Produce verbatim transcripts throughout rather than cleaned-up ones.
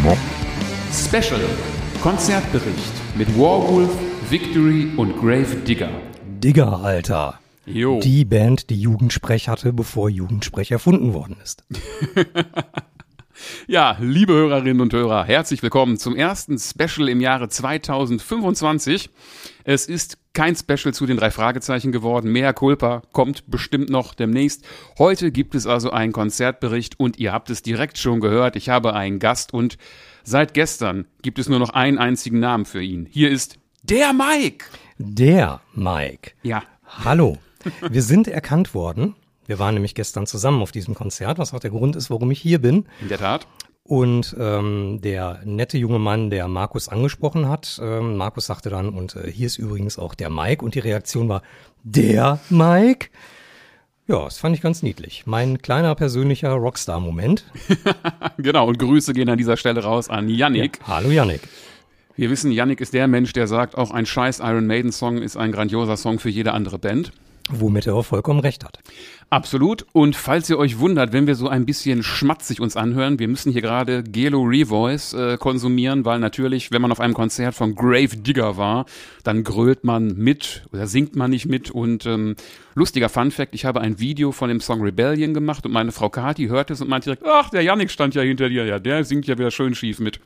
Special Konzertbericht mit Warwolf, Victory und Grave Digger. Digger, Alter. Jo. Die Band, die Jugendsprech hatte, bevor Jugendsprech erfunden worden ist. Ja, liebe Hörerinnen und Hörer, herzlich willkommen zum ersten Special im Jahre zweitausendfünfundzwanzig. Es ist kein Special zu den drei Fragezeichen geworden. Mea culpa kommt bestimmt noch demnächst. Heute gibt es also einen Konzertbericht und ihr habt es direkt schon gehört. Ich habe einen Gast und seit gestern gibt es nur noch einen einzigen Namen für ihn. Hier ist der Mike. Der Mike. Ja. Hallo. Wir sind erkannt worden. Wir waren nämlich gestern zusammen auf diesem Konzert, was auch der Grund ist, warum ich hier bin. In der Tat. Und ähm, der nette junge Mann, der Markus angesprochen hat, ähm, Markus sagte dann, und äh, hier ist übrigens auch der Mike. Und die Reaktion war, der Mike? Ja, das fand ich ganz niedlich. Mein kleiner persönlicher Rockstar-Moment. Genau, und Grüße gehen an dieser Stelle raus an Yannick. Ja, hallo Yannick. Wir wissen, Yannick ist der Mensch, der sagt, auch ein scheiß Iron Maiden-Song ist ein grandioser Song für jede andere Band. Womit er auch vollkommen recht hat. Absolut. Und falls ihr euch wundert, wenn wir so ein bisschen schmatzig uns anhören, wir müssen hier gerade Gelo Revoice äh, konsumieren, weil natürlich, wenn man auf einem Konzert von Grave Digger war, dann grölt man mit oder singt man nicht mit. Und ähm, lustiger Funfact, ich habe ein Video von dem Song Rebellion gemacht und meine Frau Kathi hört es und meint direkt, ach, der Yannick stand ja hinter dir, ja, der singt ja wieder schön schief mit.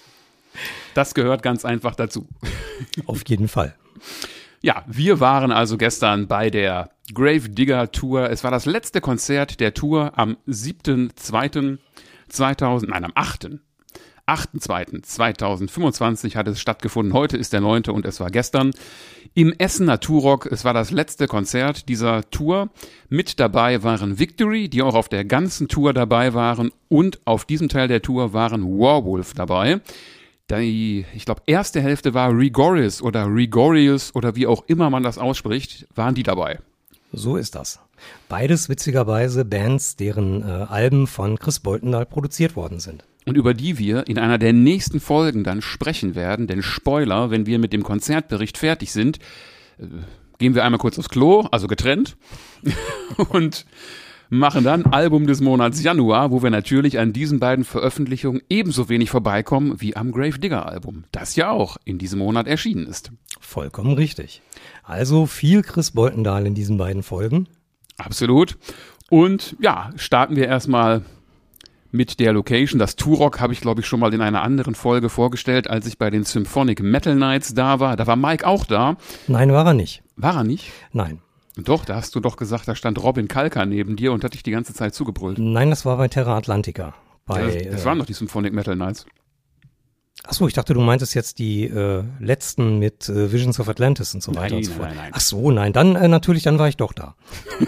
Das gehört ganz einfach dazu. Auf jeden Fall. Ja, wir waren also gestern bei der Grave Digger Tour. Es war das letzte Konzert der Tour am siebten zweiten zweitausend, nein, am achten zweiten zweitausendfünfundzwanzig hat es stattgefunden. Heute ist der neunte und es war gestern im Essener Tourrock. Es war das letzte Konzert dieser Tour. Mit dabei waren Victory, die auch auf der ganzen Tour dabei waren, und auf diesem Teil der Tour waren Warwolf dabei. Die, ich glaube, erste Hälfte war Rigorious oder Rigorious oder wie auch immer man das ausspricht, waren die dabei. So ist das. Beides witzigerweise Bands, deren äh, Alben von Chris Boltendahl produziert worden sind. Und über die wir in einer der nächsten Folgen dann sprechen werden, denn Spoiler, wenn wir mit dem Konzertbericht fertig sind, äh, gehen wir einmal kurz aufs Klo, also getrennt, und machen dann Album des Monats Januar, wo wir natürlich an diesen beiden Veröffentlichungen ebenso wenig vorbeikommen wie am Grave Digger Album, das ja auch in diesem Monat erschienen ist. Vollkommen richtig. Also viel Chris Boltendahl in diesen beiden Folgen. Absolut. Und ja, starten wir erstmal mit der Location. Das Tourrock habe ich, glaube ich, schon mal in einer anderen Folge vorgestellt, als ich bei den Symphonic Metal Nights da war. Da war Mike auch da. Nein, war er nicht. War er nicht? Nein. Doch, da hast du doch gesagt, da stand Robin Kalka neben dir und hat dich die ganze Zeit zugebrüllt. Nein, das war bei Terra Atlantica. Bei, ja, das das äh, waren doch die Symphonic Metal Nights. Achso, ich dachte, du meintest jetzt die äh, letzten mit äh, Visions of Atlantis und so weiter nein, und so fort. Nein, nein, nein. Ach so, nein, dann äh, natürlich, dann war ich doch da.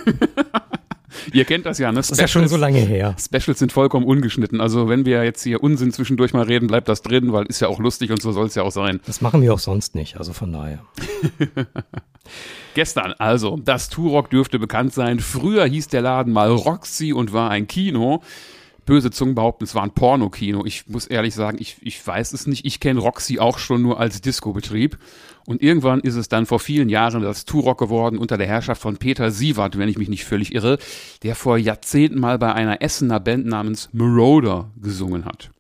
Ihr kennt das ja, ne? Das ist ja schon so lange her. Specials sind vollkommen ungeschnitten. Also wenn wir jetzt hier Unsinn zwischendurch mal reden, bleibt das drin, weil ist ja auch lustig und so soll es ja auch sein. Das machen wir auch sonst nicht, also von daher. Gestern, also, das Tourrock dürfte bekannt sein. Früher hieß der Laden mal Roxy und war ein Kino. Böse Zungen behaupten, es war ein Pornokino. Ich muss ehrlich sagen, ich, ich weiß es nicht. Ich kenne Roxy auch schon nur als Discobetrieb. Und irgendwann ist es dann vor vielen Jahren das Tourrock geworden unter der Herrschaft von Peter Sievert, wenn ich mich nicht völlig irre, der vor Jahrzehnten mal bei einer Essener Band namens Marauder gesungen hat.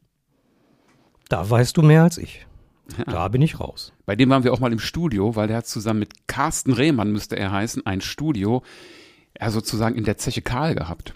Da weißt du mehr als ich. Ja. Da bin ich raus. Bei dem waren wir auch mal im Studio, weil der hat zusammen mit Carsten Rehmann, müsste er heißen, ein Studio, er sozusagen in der Zeche Karl gehabt.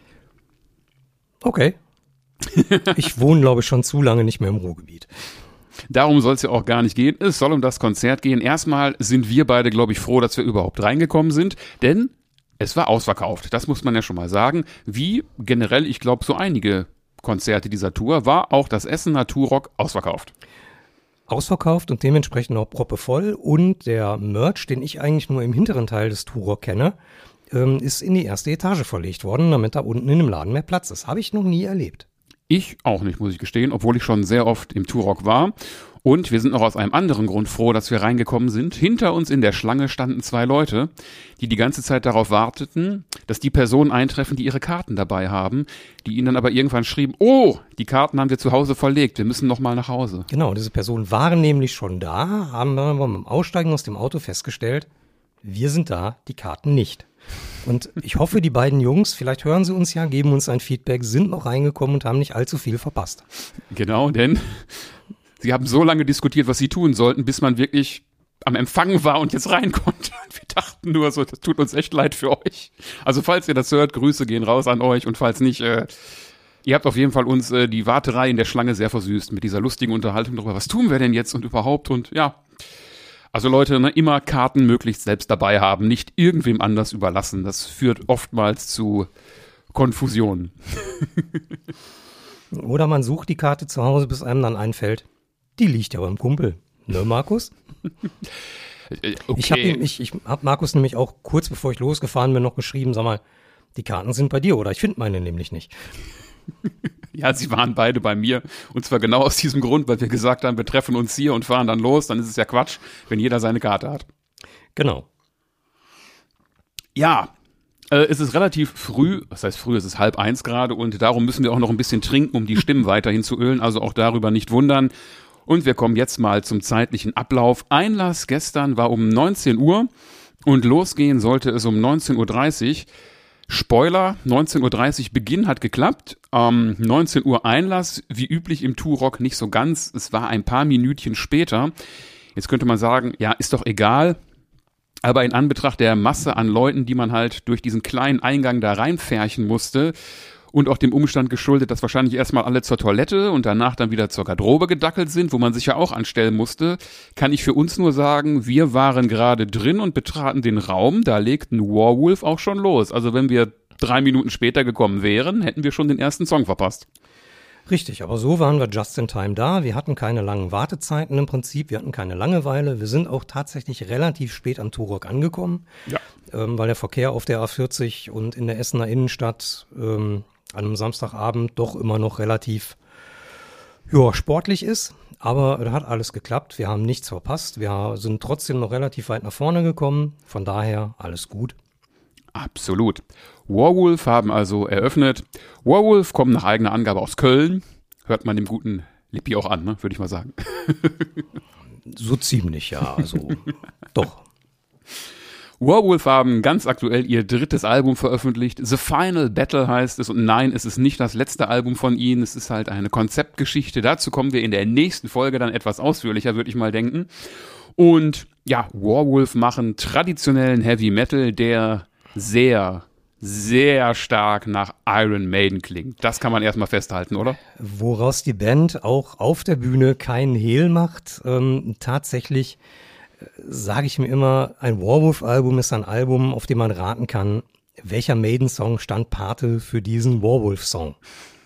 Okay. Ich wohne, glaube ich, schon zu lange nicht mehr im Ruhrgebiet. Darum soll es ja auch gar nicht gehen. Es soll um das Konzert gehen. Erstmal sind wir beide, glaube ich, froh, dass wir überhaupt reingekommen sind, denn es war ausverkauft. Das muss man ja schon mal sagen. Wie generell, ich glaube, so einige Konzerte dieser Tour, war auch das Essener Tourrock ausverkauft. Ausverkauft und dementsprechend auch proppevoll, und der Merch, den ich eigentlich nur im hinteren Teil des Tourrock kenne, ähm, ist in die erste Etage verlegt worden, damit da unten in dem Laden mehr Platz ist. Habe ich noch nie erlebt. Ich auch nicht, muss ich gestehen, obwohl ich schon sehr oft im Tourrock war. Und wir sind noch aus einem anderen Grund froh, dass wir reingekommen sind. Hinter uns in der Schlange standen zwei Leute, die die ganze Zeit darauf warteten, dass die Personen eintreffen, die ihre Karten dabei haben, die ihnen dann aber irgendwann schrieben, oh, die Karten haben wir zu Hause verlegt, wir müssen noch mal nach Hause. Genau, diese Personen waren nämlich schon da, haben wir beim Aussteigen aus dem Auto festgestellt, wir sind da, die Karten nicht. Und ich hoffe, die beiden Jungs, vielleicht hören sie uns ja, geben uns ein Feedback, sind noch reingekommen und haben nicht allzu viel verpasst. Genau, denn sie haben so lange diskutiert, was sie tun sollten, bis man wirklich am Empfang war und jetzt rein konnte. Wir dachten nur so, das tut uns echt leid für euch. Also falls ihr das hört, Grüße gehen raus an euch und falls nicht, äh, ihr habt auf jeden Fall uns äh, die Warterei in der Schlange sehr versüßt mit dieser lustigen Unterhaltung darüber, was tun wir denn jetzt und überhaupt und ja. Also Leute, ne, immer Karten möglichst selbst dabei haben, nicht irgendwem anders überlassen. Das führt oftmals zu Konfusionen. Oder man sucht die Karte zu Hause, bis einem dann einfällt, die liegt ja beim Kumpel. Ne, Markus? Okay. Ich habe ich, ich hab Markus nämlich auch kurz bevor ich losgefahren bin noch geschrieben, sag mal, die Karten sind bei dir oder ich finde meine nämlich nicht. Ja, sie waren beide bei mir und zwar genau aus diesem Grund, weil wir gesagt haben, wir treffen uns hier und fahren dann los, dann ist es ja Quatsch, wenn jeder seine Karte hat. Genau. Ja, äh, es ist relativ früh, was heißt früh, es ist halb eins gerade und darum müssen wir auch noch ein bisschen trinken, um die Stimmen weiterhin zu ölen, also auch darüber nicht wundern. Und wir kommen jetzt mal zum zeitlichen Ablauf. Einlass gestern war um neunzehn Uhr und losgehen sollte es um neunzehn Uhr dreißig. Spoiler, neunzehn Uhr dreißig Beginn hat geklappt, ähm, neunzehn Uhr Einlass, wie üblich im Turok nicht so ganz, es war ein paar Minütchen später. Jetzt könnte man sagen, ja, ist doch egal, aber in Anbetracht der Masse an Leuten, die man halt durch diesen kleinen Eingang da reinfärchen musste und auch dem Umstand geschuldet, dass wahrscheinlich erstmal alle zur Toilette und danach dann wieder zur Garderobe gedackelt sind, wo man sich ja auch anstellen musste, kann ich für uns nur sagen, wir waren gerade drin und betraten den Raum, da legten Warwolf auch schon los. Also wenn wir drei Minuten später gekommen wären, hätten wir schon den ersten Song verpasst. Richtig, aber so waren wir just in time da. Wir hatten keine langen Wartezeiten im Prinzip, wir hatten keine Langeweile. Wir sind auch tatsächlich relativ spät am Turok angekommen, Ja. ähm, weil der Verkehr auf der A vierzig und in der Essener Innenstadt ähm, an einem Samstagabend doch immer noch relativ ja, sportlich ist. Aber es hat alles geklappt, wir haben nichts verpasst. Wir sind trotzdem noch relativ weit nach vorne gekommen. Von daher alles gut. Absolut. Warwolf haben also eröffnet. Warwolf kommen nach eigener Angabe aus Köln. Hört man dem guten Lippi auch an, ne? Würde ich mal sagen. So ziemlich, ja. Also doch. Warwolf haben ganz aktuell ihr drittes Album veröffentlicht. The Final Battle heißt es. Und nein, es ist nicht das letzte Album von ihnen. Es ist halt eine Konzeptgeschichte. Dazu kommen wir in der nächsten Folge dann etwas ausführlicher, würde ich mal denken. Und ja, Warwolf machen traditionellen Heavy Metal, der sehr, sehr stark nach Iron Maiden klingt. Das kann man erstmal festhalten, oder? Woraus die Band auch auf der Bühne keinen Hehl macht. Ähm, tatsächlich sage ich mir immer, ein Warwolf-Album ist ein Album, auf dem man raten kann, welcher Maiden-Song stand Pate für diesen Warwolf-Song.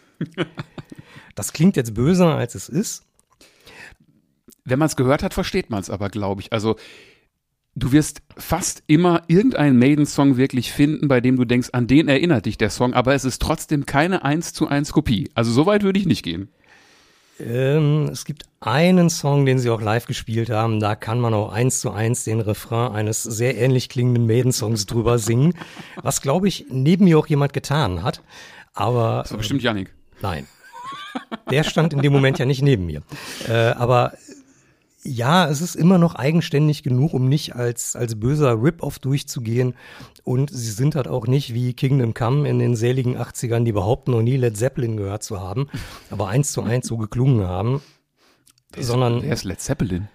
Das klingt jetzt böser, als es ist. Wenn man es gehört hat, versteht man es aber, glaube ich. Also du wirst fast immer irgendeinen Maiden-Song wirklich finden, bei dem du denkst, an den erinnert dich der Song, aber es ist trotzdem keine eins zu eins Kopie. Also so weit würde ich nicht gehen. Ähm, es gibt einen Song, den sie auch live gespielt haben, da kann man auch eins zu eins den Refrain eines sehr ähnlich klingenden Maiden-Songs drüber singen, was, glaube ich, neben mir auch jemand getan hat. Aber das war bestimmt Yannick. Äh, nein, der stand in dem Moment ja nicht neben mir. Äh, aber ja, es ist immer noch eigenständig genug, um nicht als, als böser Rip-Off durchzugehen. Und sie sind halt auch nicht wie Kingdom Come in den seligen achtzigern, die behaupten, noch nie Led Zeppelin gehört zu haben, aber eins zu eins so geklungen haben. Wer ist, sondern wer ist Led Zeppelin?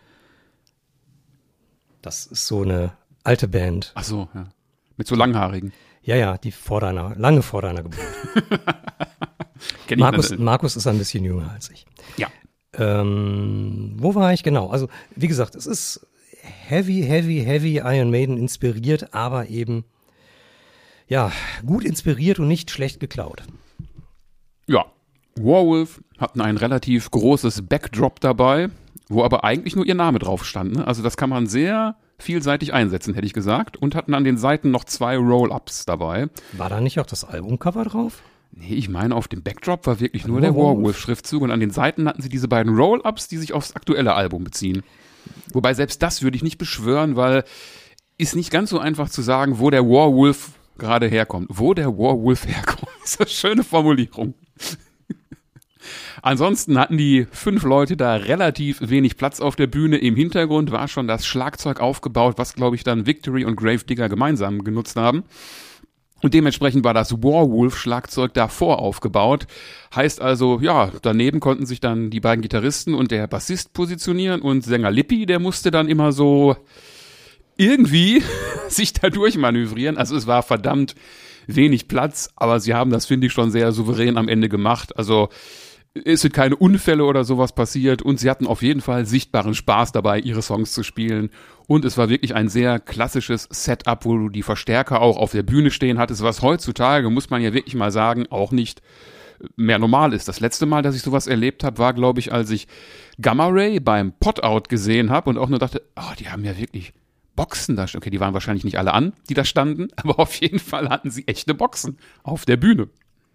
Das ist so eine alte Band. Ach so, ja. Mit so langhaarigen. Ja, ja, die vor deiner, lange vor deiner Geburt. Kenn ich Markus, nicht. Markus ist ein bisschen jünger als ich. Ja. Ähm, wo war ich genau? Also, wie gesagt, es ist heavy, heavy, heavy Iron Maiden inspiriert, aber eben, ja, gut inspiriert und nicht schlecht geklaut. Ja. Warwolf hatten ein relativ großes Backdrop dabei, wo aber eigentlich nur ihr Name drauf stand. Ne? Also das kann man sehr vielseitig einsetzen, hätte ich gesagt. Und hatten an den Seiten noch zwei Roll-Ups dabei. War da nicht auch das Albumcover drauf? Nee, ich meine, auf dem Backdrop war wirklich nur der Warwolf-Schriftzug und an den Seiten hatten sie diese beiden Roll-Ups, die sich aufs aktuelle Album beziehen. Wobei selbst das würde ich nicht beschwören, weil ist nicht ganz so einfach zu sagen, wo der Warwolf gerade herkommt. Wo der Warwolf herkommt, ist eine schöne Formulierung. Ansonsten hatten die fünf Leute da relativ wenig Platz auf der Bühne. Im Hintergrund war schon das Schlagzeug aufgebaut, was, glaube ich, dann Victory und Gravedigger gemeinsam genutzt haben. Und dementsprechend war das Warwolf-Schlagzeug davor aufgebaut. Heißt also, ja, daneben konnten sich dann die beiden Gitarristen und der Bassist positionieren und Sänger Lippi, der musste dann immer so irgendwie sich da durchmanövrieren. Also es war verdammt wenig Platz, aber sie haben das, finde ich, schon sehr souverän am Ende gemacht. Also es sind keine Unfälle oder sowas passiert und sie hatten auf jeden Fall sichtbaren Spaß dabei, ihre Songs zu spielen. Und es war wirklich ein sehr klassisches Setup, wo du die Verstärker auch auf der Bühne stehen hattest, was heutzutage, muss man ja wirklich mal sagen, auch nicht mehr normal ist. Das letzte Mal, dass ich sowas erlebt habe, war, glaube ich, als ich Gamma Ray beim Pot-Out gesehen habe und auch nur dachte, oh, die haben ja wirklich Boxen da. Okay, die waren wahrscheinlich nicht alle an, die da standen, aber auf jeden Fall hatten sie echte Boxen auf der Bühne.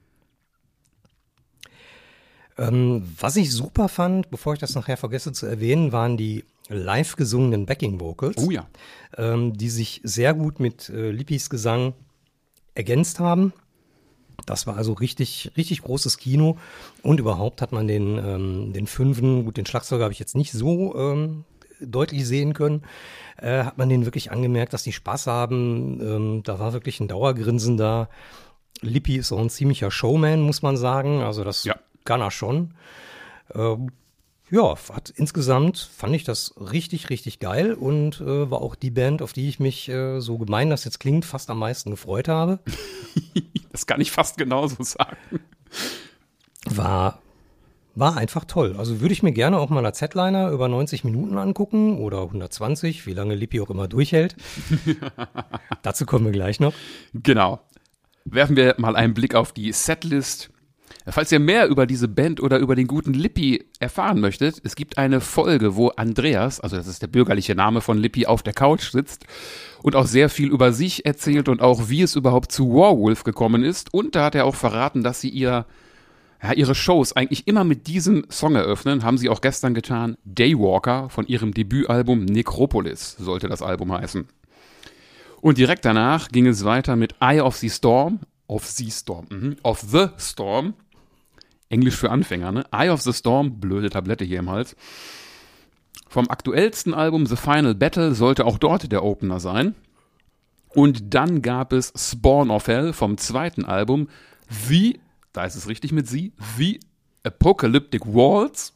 Ähm, was ich super fand, bevor ich das nachher vergesse zu erwähnen, waren die live gesungenen Backing Vocals, Oh ja. ähm, die sich sehr gut mit äh, Lippis Gesang ergänzt haben. Das war also richtig, richtig großes Kino und überhaupt hat man den, ähm, den Fünfen, gut, den Schlagzeuger habe ich jetzt nicht so ähm, deutlich sehen können, äh, hat man denen wirklich angemerkt, dass die Spaß haben. Ähm, da war wirklich ein Dauergrinsen da. Lippi ist auch ein ziemlicher Showman, muss man sagen. Also das Ja. kann er schon. Ähm, ja, hat insgesamt fand ich das richtig, richtig geil und äh, war auch die Band, auf die ich mich, äh, so gemein das jetzt klingt, fast am meisten gefreut habe. Das kann ich fast genauso sagen. War, war einfach toll. Also würde ich mir gerne auch mal als Headliner über neunzig Minuten angucken oder hundertzwanzig, wie lange Lippi auch immer durchhält. Dazu kommen wir gleich noch. Genau. Werfen wir mal einen Blick auf die Setlist. Falls ihr mehr über diese Band oder über den guten Lippi erfahren möchtet, es gibt eine Folge, wo Andreas, also das ist der bürgerliche Name von Lippi, auf der Couch sitzt und auch sehr viel über sich erzählt und auch wie es überhaupt zu Warwolf gekommen ist. Und da hat er auch verraten, dass sie ihr, ja, ihre Shows eigentlich immer mit diesem Song eröffnen, haben sie auch gestern getan. Daywalker von ihrem Debütalbum Necropolis sollte das Album heißen. Und direkt danach ging es weiter mit Eye of the Storm, of the Storm, mhm, of the Storm, Englisch für Anfänger, ne? Eye of the Storm, blöde Tablette hier im Hals. Vom aktuellsten Album The Final Battle sollte auch dort der Opener sein. Und dann gab es Spawn of Hell vom zweiten Album, wie, da ist es richtig mit sie, wie Apocalyptic Waltz.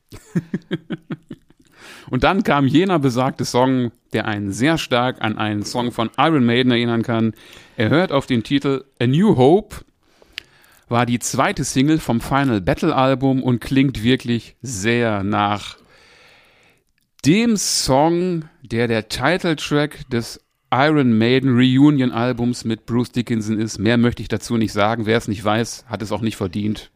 Und dann kam jener besagte Song, der einen sehr stark an einen Song von Iron Maiden erinnern kann. Er hört auf den Titel A New Hope, war die zweite Single vom Final Battle Album und klingt wirklich sehr nach dem Song, der der Titeltrack des Iron Maiden Reunion Albums mit Bruce Dickinson ist. Mehr möchte ich dazu nicht sagen. Wer es nicht weiß, hat es auch nicht verdient.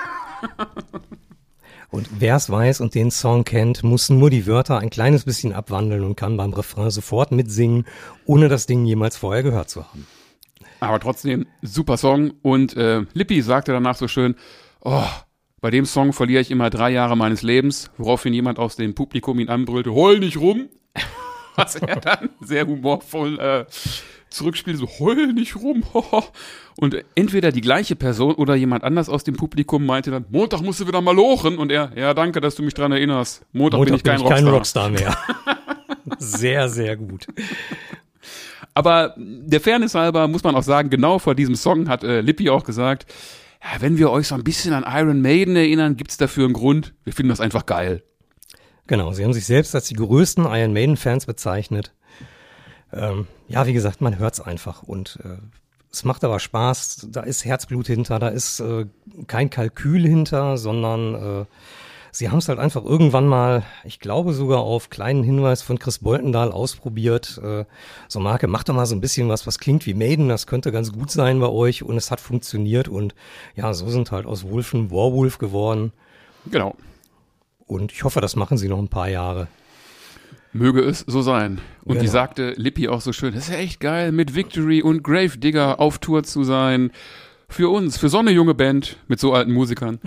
Und wer es weiß und den Song kennt, muss nur die Wörter ein kleines bisschen abwandeln und kann beim Refrain sofort mitsingen, ohne das Ding jemals vorher gehört zu haben. Aber trotzdem, super Song. Und äh, Lippi sagte danach so schön, oh, bei dem Song verliere ich immer drei Jahre meines Lebens, woraufhin jemand aus dem Publikum ihn anbrüllte, heul nicht rum. Was er dann sehr humorvoll äh, zurückspielte, so heul nicht rum. Und entweder die gleiche Person oder jemand anders aus dem Publikum meinte dann, Montag musst du wieder mal lochen. Und er, ja danke, dass du mich dran erinnerst. Montag, Montag bin ich kein bin ich Rockstar. Kein Rockstar mehr. Sehr, sehr gut. Aber der Fairness halber muss man auch sagen, genau vor diesem Song hat äh, Lippi auch gesagt, ja, wenn wir euch so ein bisschen an Iron Maiden erinnern, gibt's dafür einen Grund. Wir finden das einfach geil. Genau, sie haben sich selbst als die größten Iron Maiden-Fans bezeichnet. Ähm, ja, wie gesagt, man hört's einfach und äh, es macht aber Spaß. Da ist Herzblut hinter, da ist äh, kein Kalkül hinter, sondern äh, sie haben es halt einfach irgendwann mal, ich glaube sogar auf kleinen Hinweis von Chris Boltendahl ausprobiert. Äh, so Marke, macht doch mal so ein bisschen was, was klingt wie Maiden, das könnte ganz gut sein bei euch und es hat funktioniert und ja, so sind halt aus Wolfen Warwolf geworden. Genau. Und ich hoffe, das machen sie noch ein paar Jahre. Möge es so sein. Und Genau. wie sagte Lippi auch so schön, das ist ja echt geil, mit Victory und Gravedigger auf Tour zu sein. Für uns, für so eine junge Band mit so alten Musikern.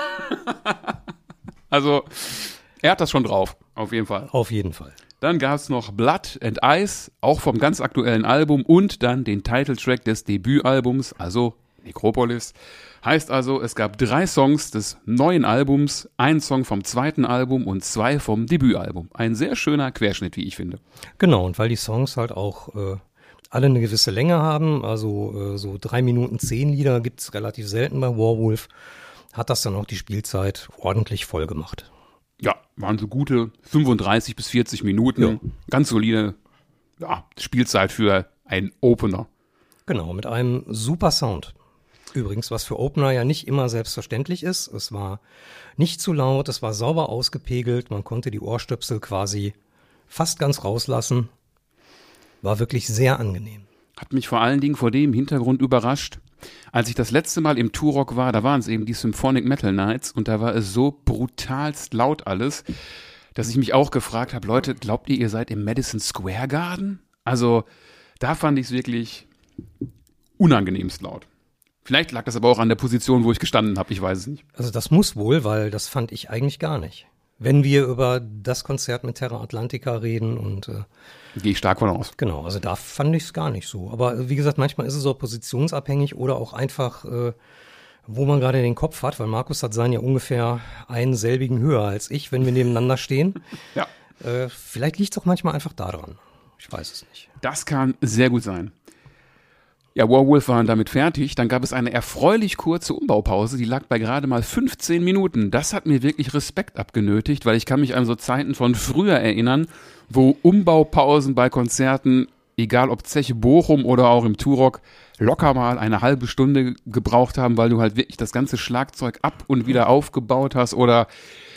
Also, er hat das schon drauf, auf jeden Fall. Auf jeden Fall. Dann gab es noch Blood and Ice, auch vom ganz aktuellen Album und dann den Titeltrack des Debütalbums, also Necropolis. Heißt also, es gab drei Songs des neuen Albums, ein Song vom zweiten Album und zwei vom Debütalbum. Ein sehr schöner Querschnitt, wie ich finde. Genau, und weil die Songs halt auch äh, alle eine gewisse Länge haben, also äh, so drei Minuten zehn Lieder gibt's relativ selten bei Warwolf, hat das dann auch die Spielzeit ordentlich voll gemacht. Ja, waren so gute fünfunddreißig bis vierzig Minuten, Ja. ganz solide ja, Spielzeit für einen Opener. Genau, mit einem super Sound. Übrigens, was für Opener ja nicht immer selbstverständlich ist. Es war nicht zu laut, es war sauber ausgepegelt, man konnte die Ohrstöpsel quasi fast ganz rauslassen. War wirklich sehr angenehm. Hat mich vor allen Dingen vor dem Hintergrund überrascht. Als ich das letzte Mal im Turok war, da waren es eben die Symphonic Metal Nights und da war es so brutalst laut alles, dass ich mich auch gefragt habe, Leute, glaubt ihr, ihr seid im Madison Square Garden? Also da fand ich es wirklich unangenehmst laut. Vielleicht lag das aber auch an der Position, wo ich gestanden habe, ich weiß es nicht. Also das muss wohl, weil das fand ich eigentlich gar nicht. Wenn wir über das Konzert mit Terra Atlantica reden und äh, Gehe ich stark von aus. genau, also da fand ich es gar nicht so. Aber äh, wie gesagt, manchmal ist es auch positionsabhängig oder auch einfach, äh, wo man gerade den Kopf hat, weil Markus hat seinen ja ungefähr einen selbigen höher als ich, wenn wir nebeneinander stehen. Ja, Äh, vielleicht liegt es auch manchmal einfach daran. Ich weiß es nicht. das kann sehr gut sein. Ja, Warwolf waren damit fertig. Dann gab es eine erfreulich kurze Umbaupause, die lag bei gerade mal fünfzehn Minuten. Das hat mir wirklich Respekt abgenötigt, weil ich kann mich an so Zeiten von früher erinnern, wo Umbaupausen bei Konzerten, egal ob Zeche Bochum oder auch im Turok, locker mal eine halbe Stunde gebraucht haben, weil du halt wirklich das ganze Schlagzeug ab und wieder aufgebaut hast oder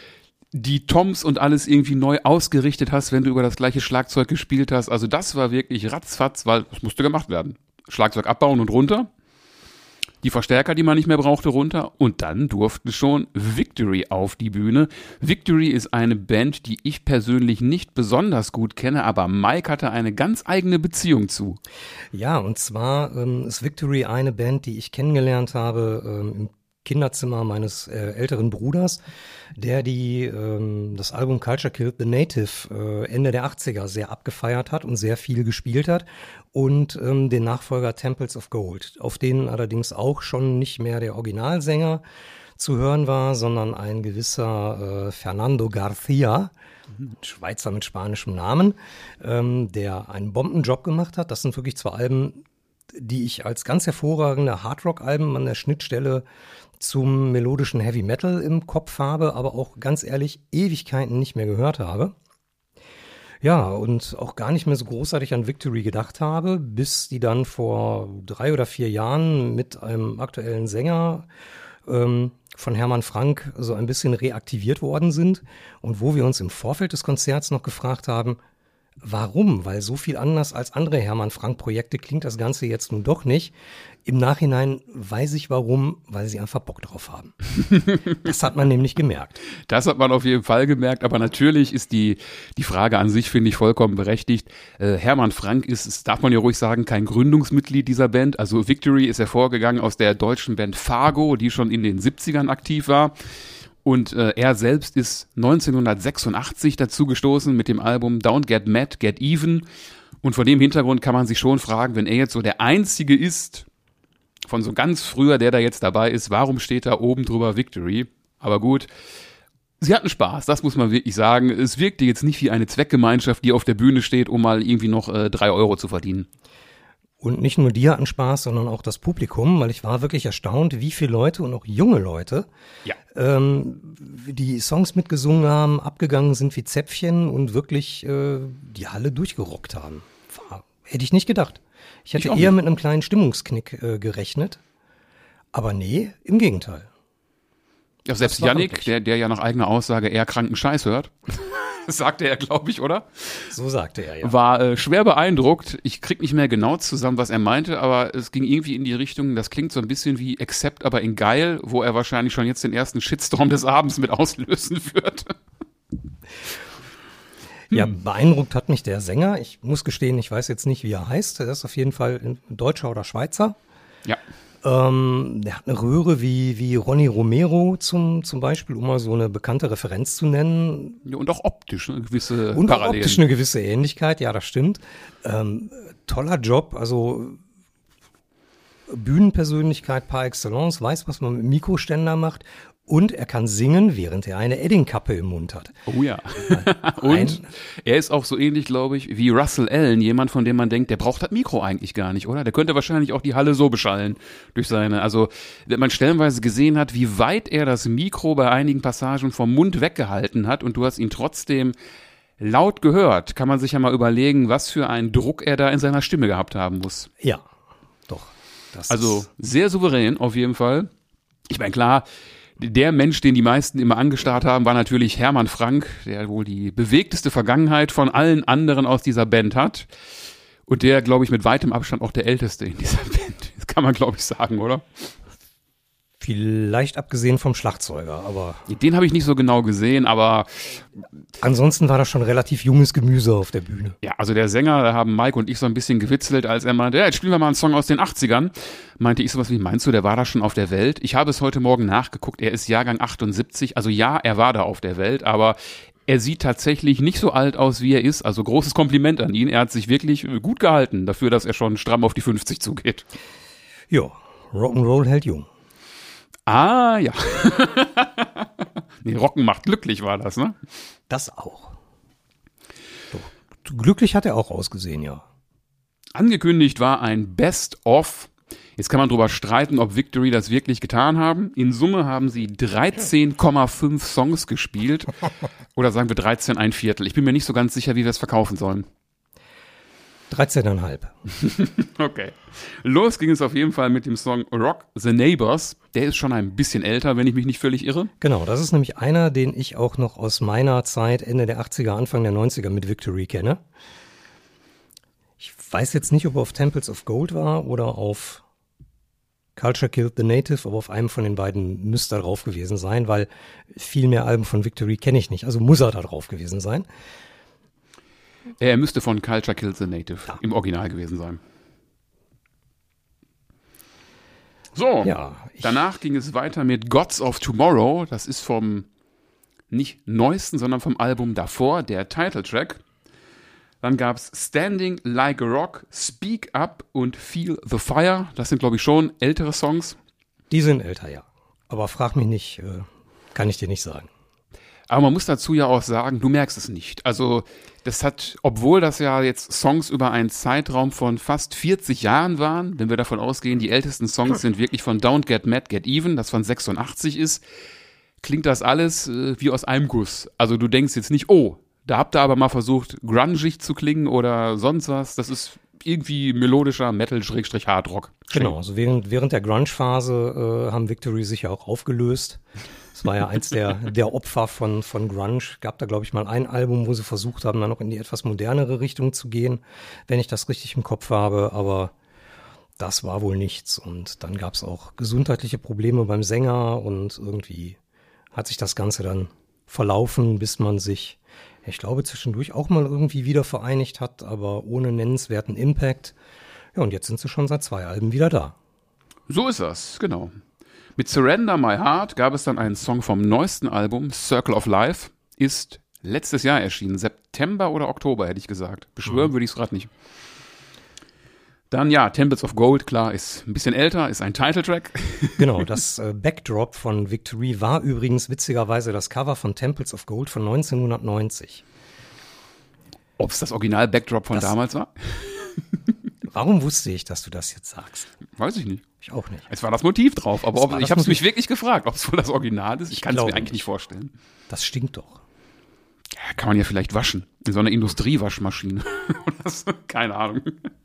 die Toms und alles irgendwie neu ausgerichtet hast, wenn du über das gleiche Schlagzeug gespielt hast. Also das war wirklich ratzfatz, weil es musste gemacht werden. Schlagzeug abbauen und runter, die Verstärker, die man nicht mehr brauchte, runter und dann durften schon Victory auf die Bühne. Victory ist eine Band, die ich persönlich nicht besonders gut kenne, aber Mike hatte eine ganz eigene Beziehung zu. Ja, und zwar ähm, ist Victory eine Band, die ich kennengelernt habe ähm, im Kinderzimmer meines äh, älteren Bruders, der die ähm, das Album Culture Killed the Native äh, Ende der achtziger sehr abgefeiert hat und sehr viel gespielt hat und ähm, den Nachfolger Temples of Gold, auf denen allerdings auch schon nicht mehr der Originalsänger zu hören war, sondern ein gewisser äh, Fernando Garcia, Schweizer mit spanischem Namen, ähm, der einen Bombenjob gemacht hat. Das sind wirklich zwei Alben, die ich als ganz hervorragende Hardrock-Alben an der Schnittstelle zum melodischen Heavy Metal im Kopf habe, aber auch ganz ehrlich Ewigkeiten nicht mehr gehört habe. Ja, und auch gar nicht mehr so großartig an Victory gedacht habe, bis die dann vor drei oder vier Jahren mit einem aktuellen Sänger ähm, von Hermann Frank so ein bisschen reaktiviert worden sind und wo wir uns im Vorfeld des Konzerts noch gefragt haben, warum? Weil so viel anders als andere Hermann-Frank-Projekte klingt das Ganze jetzt nun doch nicht. Im Nachhinein weiß ich warum, weil sie einfach Bock drauf haben. Das hat man nämlich gemerkt. Das hat man auf jeden Fall gemerkt, aber natürlich ist die, die Frage an sich, finde ich, vollkommen berechtigt. Äh, Hermann Frank ist, das darf man ja ruhig sagen, kein Gründungsmitglied dieser Band. Also Victory ist hervorgegangen aus der deutschen Band Fargo, die schon in den siebzigern aktiv war. Und äh, er selbst ist neunzehnhundertsechsundachtzig dazu gestoßen mit dem Album Don't Get Mad, Get Even. Und vor dem Hintergrund kann man sich schon fragen, wenn er jetzt so der Einzige ist, von so ganz früher, der da jetzt dabei ist, warum steht da oben drüber Victory? Aber gut, sie hatten Spaß, das muss man wirklich sagen. Es wirkte jetzt nicht wie eine Zweckgemeinschaft, die auf der Bühne steht, um mal irgendwie noch äh, drei Euro zu verdienen. Und nicht nur die hatten Spaß, sondern auch das Publikum, weil ich war wirklich erstaunt, wie viele Leute und auch junge Leute Ja. ähm, die Songs mitgesungen haben, abgegangen sind wie Zäpfchen und wirklich äh, die Halle durchgerockt haben. War, hätte ich nicht gedacht. Ich hätte Ich auch eher nicht. mit einem kleinen Stimmungsknick äh, gerechnet. Aber nee, im Gegenteil. Ja, selbst Das war Yannick, wirklich. der, der ja nach eigener Aussage eher kranken Scheiß hört, das sagte er, glaube ich, oder? So sagte er ja. War äh, schwer beeindruckt. Ich krieg nicht mehr genau zusammen, was er meinte, aber es ging irgendwie in die Richtung, das klingt so ein bisschen wie Accept, aber in geil, wo er wahrscheinlich schon jetzt den ersten Shitstorm des Abends mit auslösen wird. Ja, beeindruckt hat mich der Sänger. Ich muss gestehen, ich weiß jetzt nicht, wie er heißt. Er ist auf jeden Fall ein Deutscher oder Schweizer. Ja. Ähm, der hat eine Röhre wie, wie Ronny Romero zum, zum Beispiel, um mal so eine bekannte Referenz zu nennen. Ja, und auch optisch, ne, gewisse Und auch Parallelen. optisch eine gewisse Ähnlichkeit, ja, das stimmt. Ähm, toller Job, also Bühnenpersönlichkeit par excellence, weiß, was man mit Mikroständer macht Und er kann singen, während er eine Eddingkappe im Mund hat. Oh ja. Und er ist auch so ähnlich, glaube ich, wie Russell Allen, jemand, von dem man denkt, der braucht das Mikro eigentlich gar nicht, oder? Der könnte wahrscheinlich auch die Halle so beschallen durch seine, also wenn man stellenweise gesehen hat, wie weit er das Mikro bei einigen Passagen vom Mund weggehalten hat und du hast ihn trotzdem laut gehört, kann man sich ja mal überlegen, was für einen Druck er da in seiner Stimme gehabt haben muss. Ja, doch. Das also sehr souverän auf jeden Fall. Ich meine, klar, der Mensch, den die meisten immer angestarrt haben, war natürlich Hermann Frank, der wohl die bewegteste Vergangenheit von allen anderen aus dieser Band hat. Und der, glaube ich, mit weitem Abstand auch der älteste in dieser Band. Das kann man, glaube ich, sagen, oder? Vielleicht abgesehen vom Schlagzeuger, aber... Den habe ich nicht so genau gesehen, aber... Ansonsten war das schon relativ junges Gemüse auf der Bühne. Ja, also der Sänger, da haben Mike und ich so ein bisschen gewitzelt, als er meinte, ja, jetzt spielen wir mal einen Song aus den achtzigern. Meinte ich sowas wie, meinst du, der war da schon auf der Welt? Ich habe es heute Morgen nachgeguckt, er ist Jahrgang achtundsiebzig, also ja, er war da auf der Welt, aber er sieht tatsächlich nicht so alt aus, wie er ist. Also großes Kompliment an ihn, er hat sich wirklich gut gehalten, dafür, dass er schon stramm auf die fünfzig zugeht. Ja, Rock'n'Roll hält jung. Ah, ja. Nee, Rocken macht glücklich war das, ne? Das auch. Doch. Glücklich hat er auch ausgesehen, ja. Angekündigt war ein Best-of. Jetzt kann man drüber streiten, ob Victory das wirklich getan haben. In Summe haben sie dreizehn Komma fünf Songs gespielt. Oder sagen wir dreizehn ein Viertel. Ich bin mir nicht so ganz sicher, wie wir es verkaufen sollen. dreizehn Komma fünf. Okay. Los ging es auf jeden Fall mit dem Song Rock the Neighbors. Der ist schon ein bisschen älter, wenn ich mich nicht völlig irre. Genau, das ist nämlich einer, den ich auch noch aus meiner Zeit Ende der achtziger, Anfang der neunziger mit Victory kenne. Ich weiß jetzt nicht, ob er auf Temples of Gold war oder auf Culture Killed the Native, aber auf einem von den beiden müsste er drauf gewesen sein, weil viel mehr Alben von Victory kenne ich nicht. Also muss er da drauf gewesen sein. Er müsste von Culture Killed the Native ja. im Original gewesen sein. So, ja, danach ging es weiter mit Gods of Tomorrow. Das ist vom nicht neuesten, sondern vom Album davor, der Titeltrack. Dann gab es Standing Like a Rock, Speak Up und Feel the Fire. Das sind, glaube ich, schon ältere Songs. Die sind älter, ja. Aber frag mich nicht, äh, kann ich dir nicht sagen. Aber man muss dazu ja auch sagen, du merkst es nicht. Also das hat, obwohl das ja jetzt Songs über einen Zeitraum von fast vierzig Jahren waren, wenn wir davon ausgehen, die ältesten Songs sind wirklich von Don't Get Mad, Get Even, das von sechsundachtzig ist, klingt das alles äh, wie aus einem Guss. Also du denkst jetzt nicht, oh, da habt ihr aber mal versucht, grungig zu klingen oder sonst was. Das ist irgendwie melodischer Metal-Hardrock. Genau, also während, während der Grunge-Phase äh, haben Victory sich ja auch aufgelöst. Das war ja eins der, der Opfer von, von Grunge. Gab da, glaube ich, mal ein Album, wo sie versucht haben, dann noch in die etwas modernere Richtung zu gehen, wenn ich das richtig im Kopf habe. Aber das war wohl nichts. Und dann gab es auch gesundheitliche Probleme beim Sänger und irgendwie hat sich das Ganze dann verlaufen, bis man sich, ich glaube, zwischendurch auch mal irgendwie wieder vereinigt hat, aber ohne nennenswerten Impact. Ja, und jetzt sind sie schon seit zwei Alben wieder da. So ist das, genau. Mit Surrender My Heart gab es dann einen Song vom neuesten Album, Circle of Life, ist letztes Jahr erschienen, September oder Oktober, hätte ich gesagt. Beschwören mhm. würde ich es gerade nicht. Dann ja, Temples of Gold, klar, ist ein bisschen älter, ist ein Titeltrack. Genau, das äh, Backdrop von Victory war übrigens witzigerweise das Cover von Temples of Gold von neunzehnhundertneunzig. Ob es das Original-Backdrop von das, damals war? Warum wusste ich, dass du das jetzt sagst? Weiß ich nicht. Ich auch nicht. Es war das Motiv drauf, aber ob, ich habe es mich wirklich gefragt, ob es wohl das Original ist. Ich, ich kann es mir eigentlich nicht vorstellen. Das stinkt doch. Ja, kann man ja vielleicht waschen. In so einer Industriewaschmaschine. Oder so. Keine Ahnung.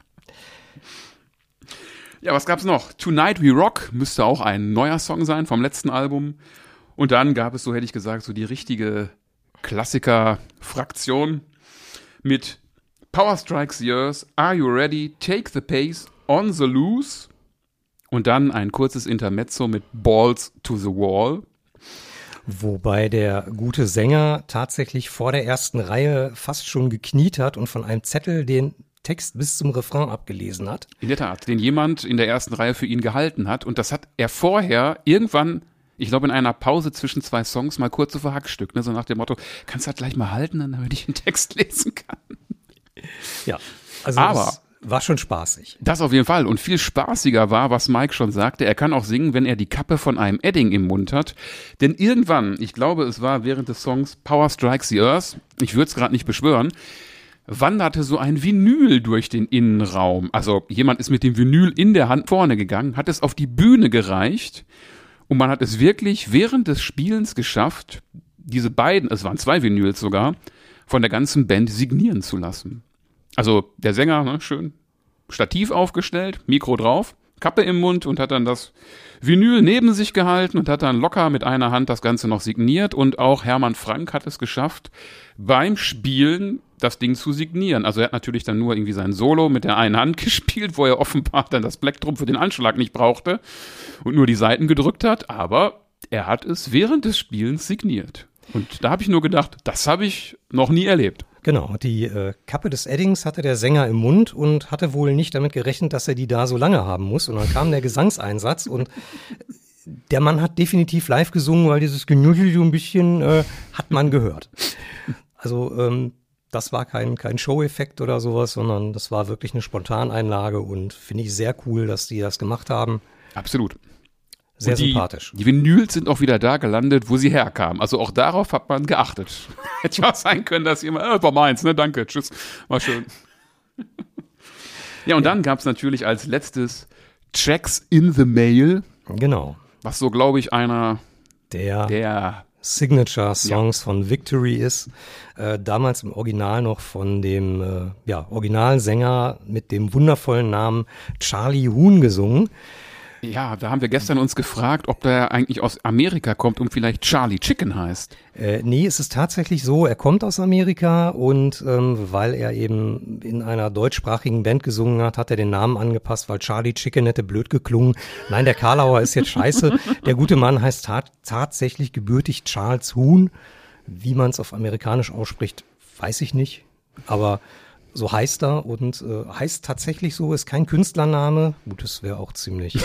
Ja, was gab's noch? Tonight We Rock müsste auch ein neuer Song sein vom letzten Album. Und dann gab es, so hätte ich gesagt, so die richtige Klassiker-Fraktion mit Power Strikes Yours, Are You Ready, Take the Pace, On the Loose und dann ein kurzes Intermezzo mit Balls to the Wall. Wobei der gute Sänger tatsächlich vor der ersten Reihe fast schon gekniet hat und von einem Zettel den Text bis zum Refrain abgelesen hat. In der Tat, den jemand in der ersten Reihe für ihn gehalten hat. Und das hat er vorher irgendwann, ich glaube in einer Pause zwischen zwei Songs, mal kurz so verhackstückt. Ne? So nach dem Motto, kannst du das gleich mal halten, damit ich den Text lesen kann. Ja, also aber war schon spaßig. Das auf jeden Fall. Und viel spaßiger war, was Mike schon sagte, er kann auch singen, wenn er die Kappe von einem Edding im Mund hat. Denn irgendwann, ich glaube, es war während des Songs Power Strikes the Earth, ich würde es gerade nicht beschwören, wanderte so ein Vinyl durch den Innenraum. Also jemand ist mit dem Vinyl in der Hand vorne gegangen, hat es auf die Bühne gereicht und man hat es wirklich während des Spielens geschafft, diese beiden, es waren zwei Vinyls sogar, von der ganzen Band signieren zu lassen. Also der Sänger, ne, schön Stativ aufgestellt, Mikro drauf, Kappe im Mund und hat dann das Vinyl neben sich gehalten und hat dann locker mit einer Hand das Ganze noch signiert. Und auch Hermann Frank hat es geschafft, beim Spielen das Ding zu signieren. Also er hat natürlich dann nur irgendwie sein Solo mit der einen Hand gespielt, wo er offenbar dann das Plektrum für den Anschlag nicht brauchte und nur die Saiten gedrückt hat. Aber er hat es während des Spielens signiert. Und da habe ich nur gedacht, das habe ich noch nie erlebt. Genau, die äh, Kappe des Eddings hatte der Sänger im Mund und hatte wohl nicht damit gerechnet, dass er die da so lange haben muss. Und dann kam der Gesangseinsatz und der Mann hat definitiv live gesungen, weil dieses Genuschel so ein bisschen äh, hat man gehört. Also ähm, das war kein, kein Show-Effekt oder sowas, sondern das war wirklich eine Spontaneinlage und finde ich sehr cool, dass die das gemacht haben. Absolut. Sehr die, sympathisch. Die Vinyls sind auch wieder da gelandet, wo sie herkamen. Also auch darauf hat man geachtet. Hätte ja auch sein können, dass jemand, äh, war meins, ne, danke, tschüss, war schön. Ja, und ja. Dann gab es natürlich als letztes Checks in the Mail. Genau. Was so, glaube ich, einer der, der Signature-Songs ja. von Victory ist. Äh, damals im Original noch von dem äh, ja, Originalsänger mit dem wundervollen Namen Charlie Huhn gesungen. Ja, da haben wir gestern uns gefragt, ob der eigentlich aus Amerika kommt und vielleicht Charlie Chicken heißt. Äh, nee, es ist tatsächlich so, er kommt aus Amerika und ähm, weil er eben in einer deutschsprachigen Band gesungen hat, hat er den Namen angepasst, weil Charlie Chicken hätte blöd geklungen. Nein, der Karlauer ist jetzt scheiße. Der gute Mann heißt ta- tatsächlich gebürtig Charles Huhn. Wie man es auf amerikanisch ausspricht, weiß ich nicht, aber so heißt er und äh, heißt tatsächlich so, ist kein Künstlername. Gut, das wäre auch ziemlich.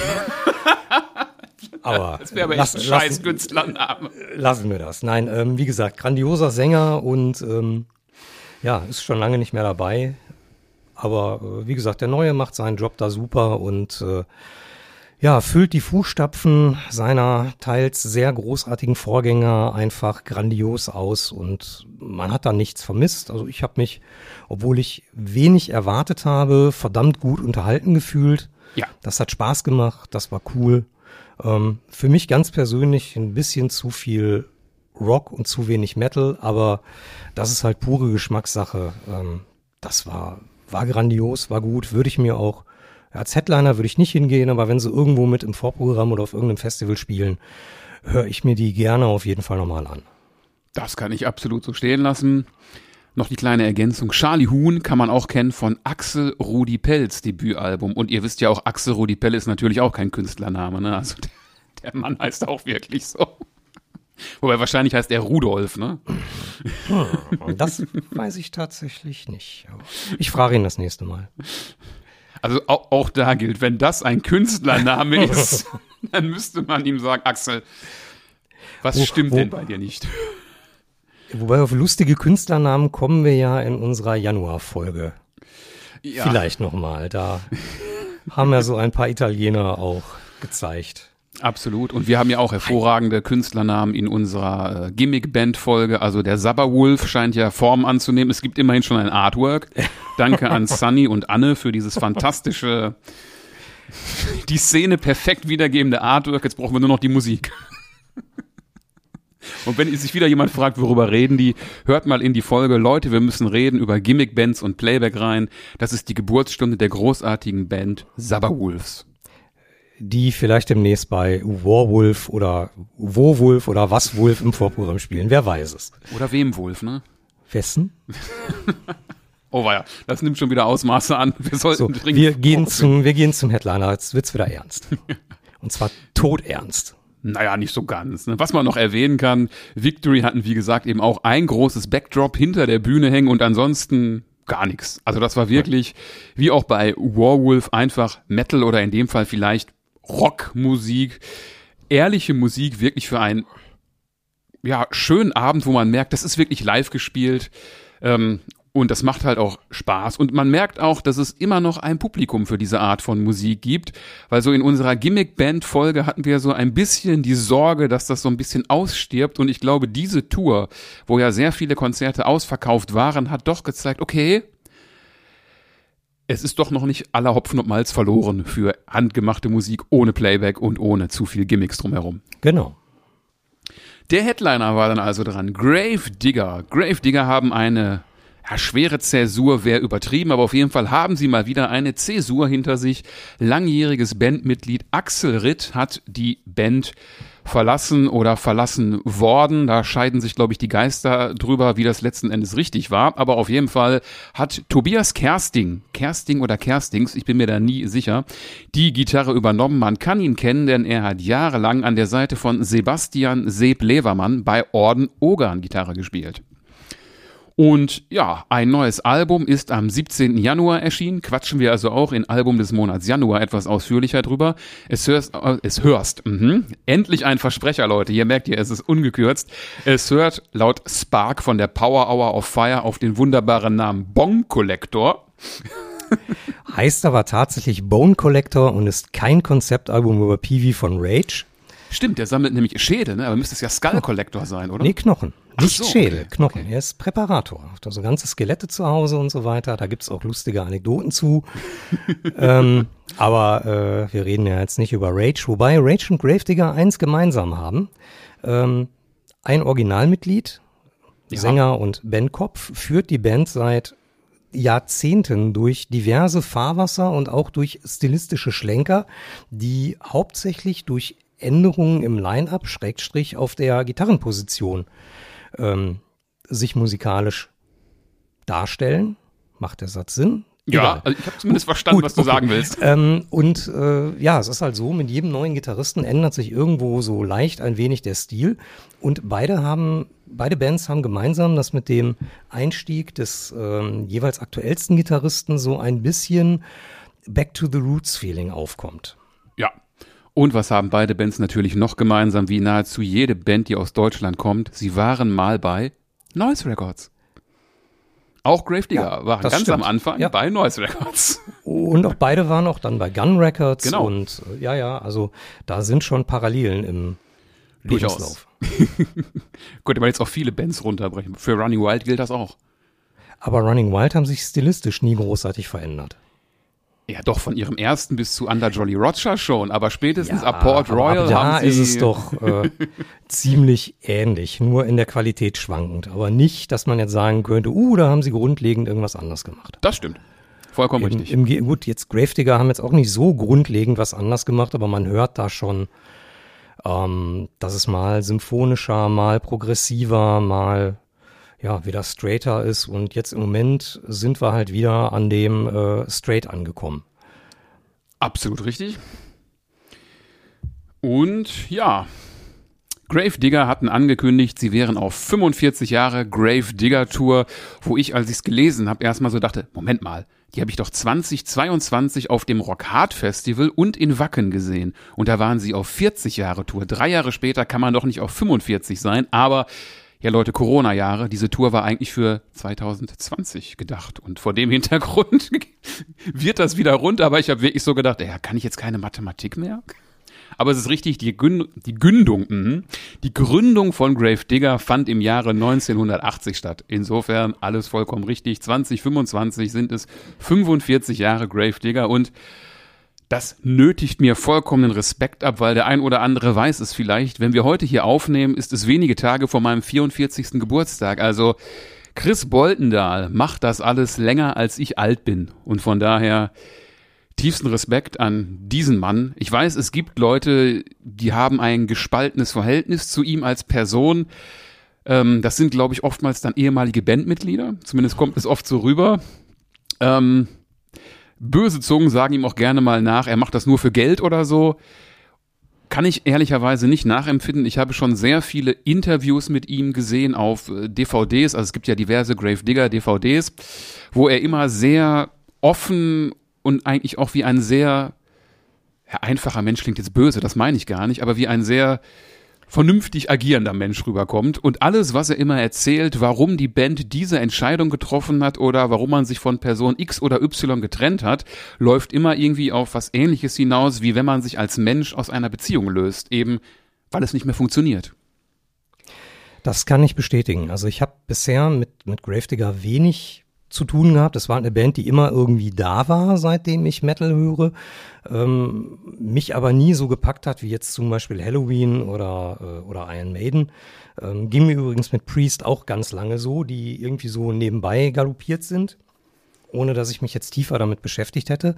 aber das wäre aber lass, echt ein scheiß Künstlername. Lassen wir das. Nein, ähm, wie gesagt, grandioser Sänger und ähm, ja, ist schon lange nicht mehr dabei. Aber äh, wie gesagt, der Neue macht seinen Job da super und äh, ja, füllt die Fußstapfen seiner teils sehr großartigen Vorgänger einfach grandios aus und man hat da nichts vermisst. Also ich habe mich, obwohl ich wenig erwartet habe, verdammt gut unterhalten gefühlt. Ja. Das hat Spaß gemacht, das war cool. Ähm, für mich ganz persönlich ein bisschen zu viel Rock und zu wenig Metal, aber das ist halt pure Geschmackssache. Ähm, das war, war grandios, war gut, würde ich mir auch als Headliner würde ich nicht hingehen, aber wenn sie irgendwo mit im Vorprogramm oder auf irgendeinem Festival spielen, höre ich mir die gerne auf jeden Fall nochmal an. Das kann ich absolut so stehen lassen. Noch die kleine Ergänzung. Charlie Huhn kann man auch kennen von Axel Rudi Pells Debütalbum. Und ihr wisst ja auch, Axel Rudi Pell ist natürlich auch kein Künstlername, ne? Also der, der Mann heißt auch wirklich so. Wobei wahrscheinlich heißt er Rudolf, ne? Hm, das weiß ich tatsächlich nicht. Ich frage ihn das nächste Mal. Also auch, auch da gilt, wenn das ein Künstlername ist, dann müsste man ihm sagen, Axel, was wo, stimmt wo, denn bei dir nicht? Wobei auf lustige Künstlernamen kommen wir ja in unserer Januarfolge. Ja. Vielleicht nochmal, da haben ja so ein paar Italiener auch gezeigt. Absolut. Und wir haben ja auch hervorragende Künstlernamen in unserer äh, Gimmick-Band-Folge. Also der Sabberwolf scheint ja Form anzunehmen. Es gibt immerhin schon ein Artwork. Danke an Sunny und Anne für dieses fantastische, die Szene perfekt wiedergebende Artwork. Jetzt brauchen wir nur noch die Musik. Und wenn sich wieder jemand fragt, worüber reden die, hört mal in die Folge, Leute, wir müssen reden über Gimmick-Bands und Playback rein. Das ist die Geburtsstunde der großartigen Band Sabberwolves. Die vielleicht demnächst bei Warwolf oder Wowolf oder Waswolf im Vorprogramm spielen. Wer weiß es. Oder wem Wolf, ne? Wessen? Oh weia, das nimmt schon wieder Ausmaße an. Wir sollten so, dringend wir gehen zum, wir gehen zum Headliner. Jetzt wird's wieder ernst. Und zwar todernst. Naja, nicht so ganz. Ne? Was man noch erwähnen kann, Victory hatten, wie gesagt, eben auch ein großes Backdrop hinter der Bühne hängen und ansonsten gar nichts. Also das war wirklich, wie auch bei Warwolf, einfach Metal oder in dem Fall vielleicht Rockmusik, ehrliche Musik, wirklich für einen ja, schönen Abend, wo man merkt, das ist wirklich live gespielt. Ähm, Und das macht halt auch Spaß. Und man merkt auch, dass es immer noch ein Publikum für diese Art von Musik gibt. Weil so in unserer Gimmick-Band-Folge hatten wir so ein bisschen die Sorge, dass das so ein bisschen ausstirbt. Und ich glaube, diese Tour, wo ja sehr viele Konzerte ausverkauft waren, hat doch gezeigt, okay, es ist doch noch nicht aller Hopfen und Malz verloren für handgemachte Musik ohne Playback und ohne zu viel Gimmicks drumherum. Genau. Der Headliner war dann also dran. Grave Digger. Grave Digger haben eine ja, schwere Zäsur, wäre übertrieben, aber auf jeden Fall haben sie mal wieder eine Zäsur hinter sich. Langjähriges Bandmitglied Axel Ritt hat die Band verlassen oder verlassen worden. Da scheiden sich, glaube ich, die Geister drüber, wie das letzten Endes richtig war. Aber auf jeden Fall hat Tobias Kersting, Kersting oder Kerstings, ich bin mir da nie sicher, die Gitarre übernommen. Man kann ihn kennen, denn er hat jahrelang an der Seite von Sebastian Seeb Levermann bei Orden Ogern Gitarre gespielt. Und ja, ein neues Album ist am siebzehnten Januar erschienen. Quatschen wir also auch in Album des Monats Januar etwas ausführlicher drüber. Es hörst, äh, es hörst, mhm. Endlich ein Versprecher, Leute. Hier merkt ihr, es ist ungekürzt. Es hört laut Spark von der Power Hour of Fire auf den wunderbaren Namen Bone Collector. Heißt aber tatsächlich Bone Collector und ist kein Konzeptalbum über Peewee von Rage. Stimmt, der sammelt nämlich Schädel, ne? Aber müsste es ja Skull Collector sein, oder? Nee, Knochen. Nicht so, Schädel, okay. Knochen. Okay. Er ist Präparator. Hat also ganze Skelette zu Hause und so weiter. Da gibt's auch lustige Anekdoten zu. ähm, aber äh, wir reden ja jetzt nicht über Rage. Wobei Rage und Gravedigger eins gemeinsam haben. Ähm, ein Originalmitglied, Ja. Sänger und Bandkopf, führt die Band seit Jahrzehnten durch diverse Fahrwasser und auch durch stilistische Schlenker, die hauptsächlich durch Änderungen im Line-Up, Schrägstrich auf der Gitarrenposition ähm, sich musikalisch darstellen. Macht der Satz Sinn? Ja, Egal. also ich habe zumindest verstanden, Gut, was du okay. sagen willst. Ähm, und äh, ja, es ist halt so, mit jedem neuen Gitarristen ändert sich irgendwo so leicht ein wenig der Stil. Und beide haben, beide Bands haben gemeinsam, dass mit dem Einstieg des ähm, jeweils aktuellsten Gitarristen so ein bisschen Back-to-the-Roots-Feeling aufkommt. Ja. Und was haben beide Bands natürlich noch gemeinsam, wie nahezu jede Band, die aus Deutschland kommt? Sie waren mal bei Noise Records. Auch Gravedigger Ja, waren das ganz stimmt. am Anfang Ja. bei Noise Records. Und auch beide waren auch dann bei Gun Records. Genau. Und äh, ja, ja, also da sind schon Parallelen im Durchaus. Lebenslauf. Könnte man jetzt auch viele Bands runterbrechen. Für Running Wild gilt das auch. Aber Running Wild haben sich stilistisch nie großartig verändert. Ja, doch, von ihrem ersten bis zu Under Jolly Roger schon, aber spätestens Ja, ab Port aber Royal ab da haben sie... ist es doch äh, ziemlich ähnlich, nur in der Qualität schwankend. Aber nicht, dass man jetzt sagen könnte, uh, da haben sie grundlegend irgendwas anders gemacht. Das stimmt. Vollkommen Im, richtig. im, Ge- gut, jetzt Gravedigger haben jetzt auch nicht so grundlegend was anders gemacht, aber man hört da schon, ähm, dass es mal symphonischer, mal progressiver, mal ja wieder straighter ist. Und jetzt im Moment sind wir halt wieder an dem äh, Straight angekommen. Absolut richtig. Und ja, Gravedigger hatten angekündigt, sie wären auf fünfundvierzig Jahre Gravedigger Tour, wo ich, als ich es gelesen habe, erstmal so dachte, Moment mal, die habe ich doch zweitausendzweiundzwanzig auf dem Rock Hard Festival und in Wacken gesehen. Und da waren sie auf vierzig Jahre Tour. Drei Jahre später kann man doch nicht auf fünfundvierzig sein, aber ja Leute, Corona-Jahre, diese Tour war eigentlich für zweitausendzwanzig gedacht und vor dem Hintergrund wird das wieder rund, aber ich habe wirklich so gedacht, ja, kann ich jetzt keine Mathematik mehr? Aber es ist richtig, die, Gün- die Gründung, mh, die Gründung von Gravedigger fand im Jahre neunzehnhundertachtzig statt. Insofern alles vollkommen richtig. zwanzig fünfundzwanzig sind es fünfundvierzig Jahre Gravedigger und das nötigt mir vollkommenen Respekt ab, weil der ein oder andere weiß es vielleicht. Wenn wir heute hier aufnehmen, ist es wenige Tage vor meinem vierundvierzigsten Geburtstag. Also Chris Boltendahl macht das alles länger, als ich alt bin. Und von daher tiefsten Respekt an diesen Mann. Ich weiß, es gibt Leute, die haben ein gespaltenes Verhältnis zu ihm als Person. Ähm, das sind, glaube ich, oftmals dann ehemalige Bandmitglieder. Zumindest kommt es oft so rüber. Ähm, Böse Zungen sagen ihm auch gerne mal nach, er macht das nur für Geld oder so. Kann ich ehrlicherweise nicht nachempfinden. Ich habe schon sehr viele Interviews mit ihm gesehen auf D V Ds. Also es gibt ja diverse Gravedigger D V Ds, wo er immer sehr offen und eigentlich auch wie ein sehr ja, einfacher Mensch, klingt jetzt böse, das meine ich gar nicht, aber wie ein sehr vernünftig agierender Mensch rüberkommt und alles, was er immer erzählt, warum die Band diese Entscheidung getroffen hat oder warum man sich von Person X oder Y getrennt hat, läuft immer irgendwie auf was Ähnliches hinaus, wie wenn man sich als Mensch aus einer Beziehung löst, eben weil es nicht mehr funktioniert. Das kann ich bestätigen. Also ich habe bisher mit, mit Gravedigger wenig zu tun gehabt. Das war eine Band, die immer irgendwie da war, seitdem ich Metal höre, ähm, mich aber nie so gepackt hat, wie jetzt zum Beispiel Halloween oder, äh, oder Iron Maiden. Ähm, ging mir übrigens mit Priest auch ganz lange so, die irgendwie so nebenbei galoppiert sind, ohne dass ich mich jetzt tiefer damit beschäftigt hätte.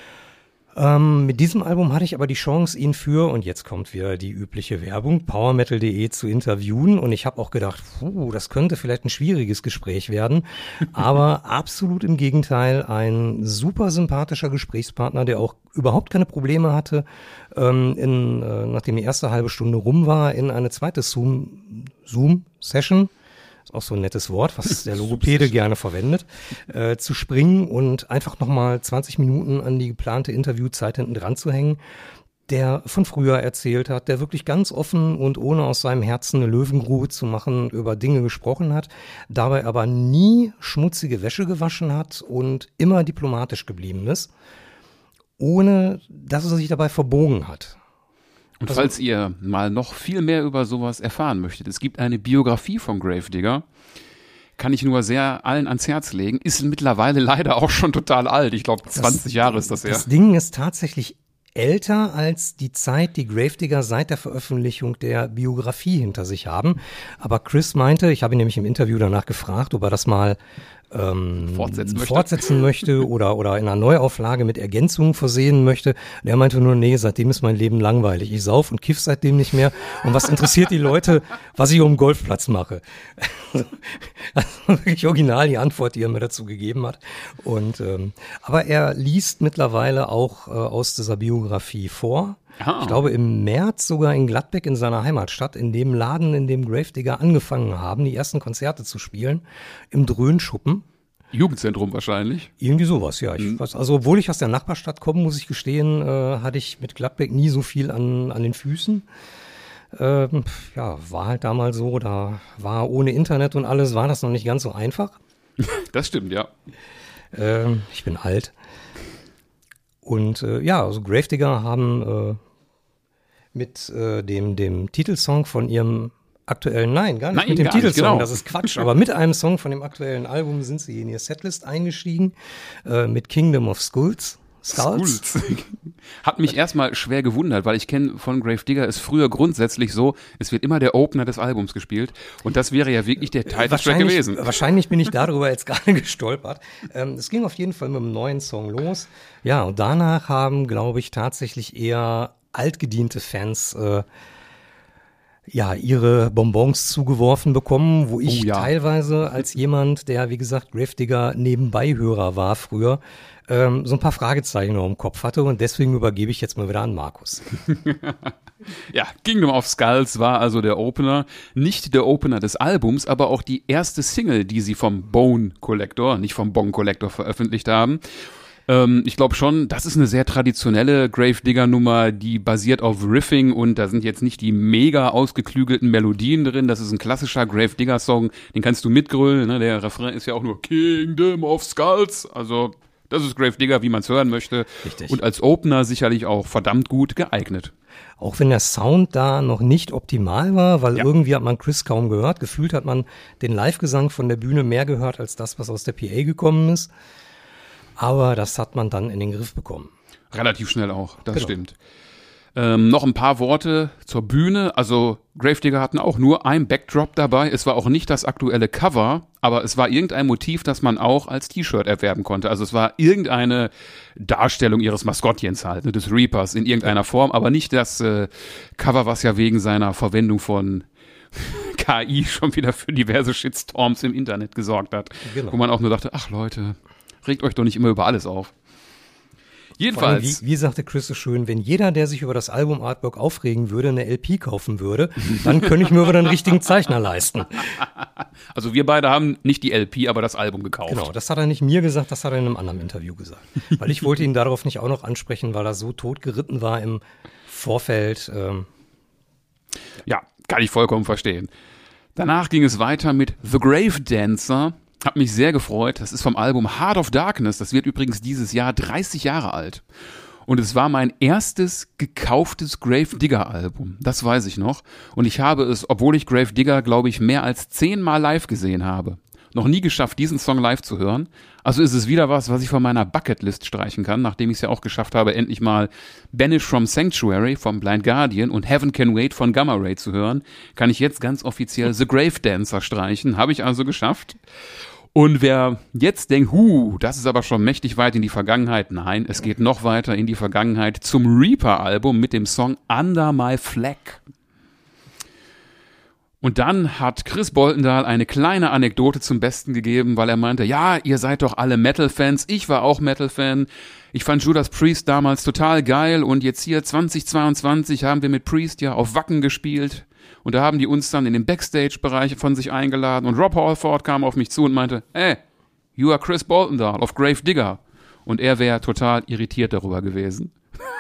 Ähm, mit diesem Album hatte ich aber die Chance, ihn für, und jetzt kommt wieder die übliche Werbung, powermetal punkt de zu interviewen, und ich habe auch gedacht, puh, das könnte vielleicht ein schwieriges Gespräch werden, aber absolut im Gegenteil, ein super sympathischer Gesprächspartner, der auch überhaupt keine Probleme hatte, ähm, in, äh, nachdem die erste halbe Stunde rum war, in eine zweite Zoom, Zoom-Session, auch so ein nettes Wort, was der Logopäde gerne verwendet, äh, zu springen und einfach nochmal zwanzig Minuten an die geplante Interviewzeit hinten dran zu hängen, der von früher erzählt hat, der wirklich ganz offen und ohne aus seinem Herzen eine Löwengrube zu machen über Dinge gesprochen hat, dabei aber nie schmutzige Wäsche gewaschen hat und immer diplomatisch geblieben ist, ohne dass er sich dabei verbogen hat. Und also, falls ihr mal noch viel mehr über sowas erfahren möchtet, es gibt eine Biografie von Gravedigger, kann ich nur sehr allen ans Herz legen, ist mittlerweile leider auch schon total alt, ich glaube zwanzig das, Jahre ist das her. Das Ding ist tatsächlich älter als die Zeit, die Gravedigger seit der Veröffentlichung der Biografie hinter sich haben, aber Chris meinte, ich habe ihn nämlich im Interview danach gefragt, ob er das mal Ähm, fortsetzen möchte, fortsetzen möchte oder, oder in einer Neuauflage mit Ergänzungen versehen möchte. Der meinte nur, nee, seitdem ist mein Leben langweilig. Ich sauf und kiff seitdem nicht mehr. Und was interessiert die Leute, was ich um den Golfplatz mache? Also, das war wirklich original die Antwort, die er mir dazu gegeben hat. Und ähm, aber er liest mittlerweile auch äh, aus dieser Biografie vor. Ah. Ich glaube im März sogar in Gladbeck in seiner Heimatstadt, in dem Laden, in dem Gravedigger angefangen haben, die ersten Konzerte zu spielen, im Dröhnschuppen. Jugendzentrum wahrscheinlich. Irgendwie sowas, ja. Ich mhm. weiß, also obwohl ich aus der Nachbarstadt komme, muss ich gestehen, äh, hatte ich mit Gladbeck nie so viel an, an den Füßen. Ähm, ja, war halt damals so, da war ohne Internet und alles, war das noch nicht ganz so einfach. Das stimmt, ja. Ähm, ich bin alt. Und äh, ja, also Gravedigger haben äh, mit äh, dem, dem Titelsong von ihrem aktuellen, nein, gar nicht nein, mit dem Titelsong, nicht, genau. Das ist Quatsch, aber mit einem Song von dem aktuellen Album sind sie in ihr Setlist eingestiegen, äh, mit Kingdom of Skulls. Skulls. Skulls. Hat mich erstmal schwer gewundert, weil ich kenne von Gravedigger ist früher grundsätzlich so, es wird immer der Opener des Albums gespielt und das wäre ja wirklich der Titeltrack gewesen. Wahrscheinlich bin ich darüber jetzt gerade gestolpert. Ähm, es ging auf jeden Fall mit einem neuen Song los. Ja, und danach haben, glaube ich, tatsächlich eher altgediente Fans äh, ja, ihre Bonbons zugeworfen bekommen, wo ich oh, ja. teilweise als jemand, der, wie gesagt, Gravedigger Nebenbeihörer war früher, ähm, so ein paar Fragezeichen noch im Kopf hatte und deswegen übergebe ich jetzt mal wieder an Markus. Ja, Kingdom of Skulls war also der Opener, nicht der Opener des Albums, aber auch die erste Single, die sie vom Bone Collector, nicht vom Bong Collector veröffentlicht haben. Ich glaube schon, das ist eine sehr traditionelle Gravedigger-Nummer, die basiert auf Riffing und da sind jetzt nicht die mega ausgeklügelten Melodien drin. Das ist ein klassischer Gravedigger-Song, den kannst du mitgrölen. Ne? Der Refrain ist ja auch nur Kingdom of Skulls. Also das ist Gravedigger, wie man es hören möchte. Richtig. Und als Opener sicherlich auch verdammt gut geeignet. Auch wenn der Sound da noch nicht optimal war, weil ja. irgendwie hat man Chris kaum gehört. Gefühlt hat man den Live-Gesang von der Bühne mehr gehört als das, was aus der P A gekommen ist. Aber das hat man dann in den Griff bekommen. Relativ schnell auch, das genau. stimmt. Ähm, noch ein paar Worte zur Bühne. Also Gravedigger hatten auch nur ein Backdrop dabei. Es war auch nicht das aktuelle Cover, aber es war irgendein Motiv, das man auch als T-Shirt erwerben konnte. Also es war irgendeine Darstellung ihres Maskottchens halt, ne, des Reapers in irgendeiner Form, aber nicht das äh, Cover, was ja wegen seiner Verwendung von K I schon wieder für diverse Shitstorms im Internet gesorgt hat. Genau. Wo man auch nur dachte, ach Leute, regt euch doch nicht immer über alles auf. Jedenfalls. Wie, wie sagte Chris so schön, wenn jeder, der sich über das Album-Artwork aufregen würde, eine L P kaufen würde, dann könnte ich mir über den richtigen Zeichner leisten. Also wir beide haben nicht die L P, aber das Album gekauft. Genau, das hat er nicht mir gesagt, das hat er in einem anderen Interview gesagt. Weil ich wollte ihn darauf nicht auch noch ansprechen, weil er so totgeritten war im Vorfeld. Ähm. Ja, Kann ich vollkommen verstehen. Danach ging es weiter mit The Grave Dancer. Hat mich sehr gefreut. Das ist vom Album Heart of Darkness. Das wird übrigens dieses Jahr dreißig Jahre alt. Und es war mein erstes gekauftes Grave Digger Album. Das weiß ich noch. Und ich habe es, obwohl ich Grave Digger, glaube ich, mehr als zehnmal live gesehen habe, noch nie geschafft, diesen Song live zu hören. Also ist es wieder was, was ich von meiner Bucketlist streichen kann, nachdem ich es ja auch geschafft habe, endlich mal Banish from Sanctuary vom Blind Guardian und Heaven Can Wait von Gamma Ray zu hören, kann ich jetzt ganz offiziell The Grave Dancer streichen. Habe ich also geschafft. Und wer jetzt denkt, hu, das ist aber schon mächtig weit in die Vergangenheit. Nein, es geht noch weiter in die Vergangenheit zum Reaper-Album mit dem Song Under My Flag. Und dann hat Chris Boltendahl eine kleine Anekdote zum Besten gegeben, weil er meinte, ja, ihr seid doch alle Metal-Fans, ich war auch Metal-Fan, ich fand Judas Priest damals total geil und jetzt hier zweitausendzweiundzwanzig haben wir mit Priest ja auf Wacken gespielt und da haben die uns dann in den Backstage-Bereich von sich eingeladen und Rob Halford kam auf mich zu und meinte, hey, you are Chris Boltendahl of Grave Digger, und er wäre total irritiert darüber gewesen.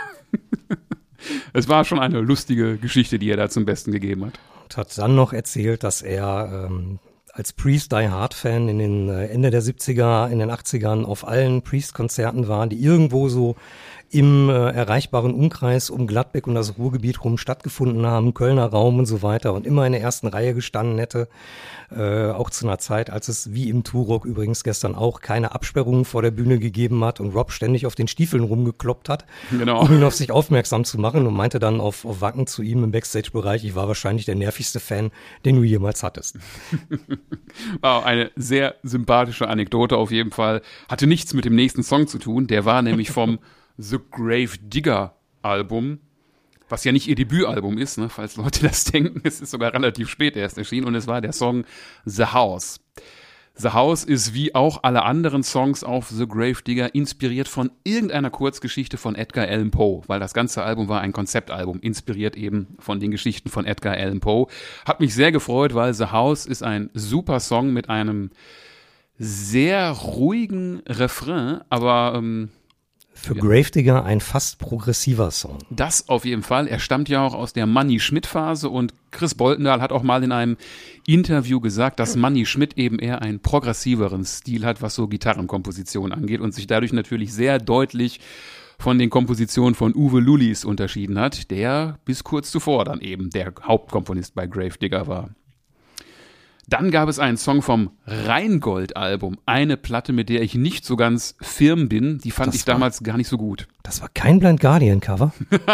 Es war schon eine lustige Geschichte, die er da zum Besten gegeben hat. Und hat dann noch erzählt, dass er ähm, als Priest Die Hard Fan in den äh, Ende der siebziger, in den achtzigern auf allen Priest-Konzerten war, die irgendwo so im äh, erreichbaren Umkreis um Gladbeck und das Ruhrgebiet rum stattgefunden haben, Kölner Raum und so weiter, und immer in der ersten Reihe gestanden hätte, äh, auch zu einer Zeit, als es wie im Turok übrigens gestern auch keine Absperrungen vor der Bühne gegeben hat und Rob ständig auf den Stiefeln rumgekloppt hat, genau, um ihn auf sich aufmerksam zu machen, und meinte dann auf, auf Wacken zu ihm im Backstage-Bereich, ich war wahrscheinlich der nervigste Fan, den du jemals hattest. Wow, eine sehr sympathische Anekdote auf jeden Fall. Hatte nichts mit dem nächsten Song zu tun, der war nämlich vom The Grave Digger Album, was ja nicht ihr Debütalbum ist, ne, falls Leute das denken. Es ist sogar relativ spät erst erschienen, und es war der Song The House. The House ist wie auch alle anderen Songs auf The Grave Digger inspiriert von irgendeiner Kurzgeschichte von Edgar Allan Poe, weil das ganze Album war ein Konzeptalbum, inspiriert eben von den Geschichten von Edgar Allan Poe. Hat mich sehr gefreut, weil The House ist ein super Song mit einem sehr ruhigen Refrain, aber ähm, für ja. Grave Digger ein fast progressiver Song. Das auf jeden Fall. Er stammt ja auch aus der Manny Schmidt-Phase, und Chris Boltendahl hat auch mal in einem Interview gesagt, dass Manny Schmidt eben eher einen progressiveren Stil hat, was so Gitarrenkomposition angeht, und sich dadurch natürlich sehr deutlich von den Kompositionen von Uwe Lullis unterschieden hat, der bis kurz zuvor dann eben der Hauptkomponist bei Grave Digger war. Dann gab es einen Song vom Rheingold-Album, eine Platte, mit der ich nicht so ganz firm bin. Die fand das ich war, damals gar nicht so gut. Das war kein Blind Guardian-Cover?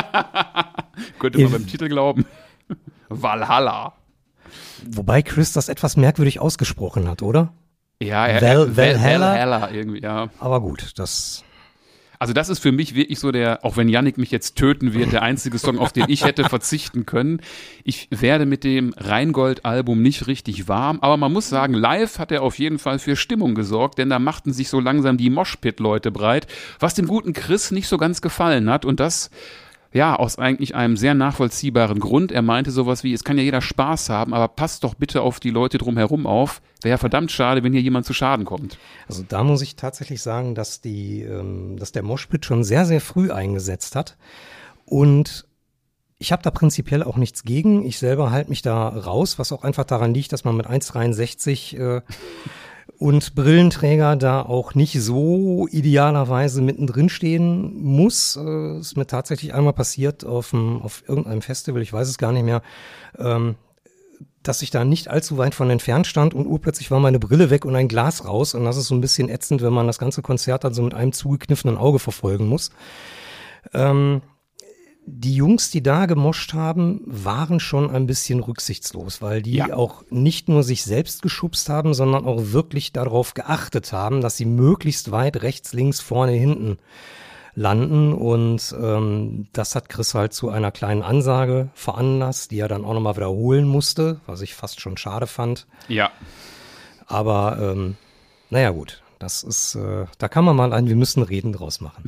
Könnte man beim Titel glauben. Valhalla. Wobei Chris das etwas merkwürdig ausgesprochen hat, oder? Ja, er, Val, Val, Valhalla? Valhalla irgendwie, ja. Aber gut, das... Also das ist für mich wirklich so der, auch wenn Yannick mich jetzt töten wird, der einzige Song, auf den ich hätte verzichten können. Ich werde mit dem Rheingold-Album nicht richtig warm, aber man muss sagen, live hat er auf jeden Fall für Stimmung gesorgt, denn da machten sich so langsam die Moshpit-Leute breit, was dem guten Chris nicht so ganz gefallen hat, und das, ja, aus eigentlich einem sehr nachvollziehbaren Grund. Er meinte sowas wie, es kann ja jeder Spaß haben, aber passt doch bitte auf die Leute drumherum auf. Wäre ja verdammt schade, wenn hier jemand zu Schaden kommt. Also da muss ich tatsächlich sagen, dass die, ähm, dass der Moshpit schon sehr, sehr früh eingesetzt hat. Und ich habe da prinzipiell auch nichts gegen. Ich selber halte mich da raus, was auch einfach daran liegt, dass man mit eins Komma dreiundsechzig äh, und Brillenträger da auch nicht so idealerweise mittendrin stehen muss. Äh, ist mir tatsächlich einmal passiert auf, dem, auf irgendeinem Festival, ich weiß es gar nicht mehr, ähm, dass ich da nicht allzu weit von entfernt stand, und urplötzlich war meine Brille weg und ein Glas raus, und das ist so ein bisschen ätzend, wenn man das ganze Konzert dann so mit einem zugekniffenen Auge verfolgen muss. Ähm, Die Jungs, die da gemoscht haben, waren schon ein bisschen rücksichtslos, weil die ja. auch nicht nur sich selbst geschubst haben, sondern auch wirklich darauf geachtet haben, dass sie möglichst weit rechts, links, vorne, hinten landen. Und ähm, das hat Chris halt zu einer kleinen Ansage veranlasst, die er dann auch nochmal wiederholen musste, was ich fast schon schade fand. Ja. Aber ähm, naja gut, das ist, äh, da kann man mal ein Wir müssen reden draus machen.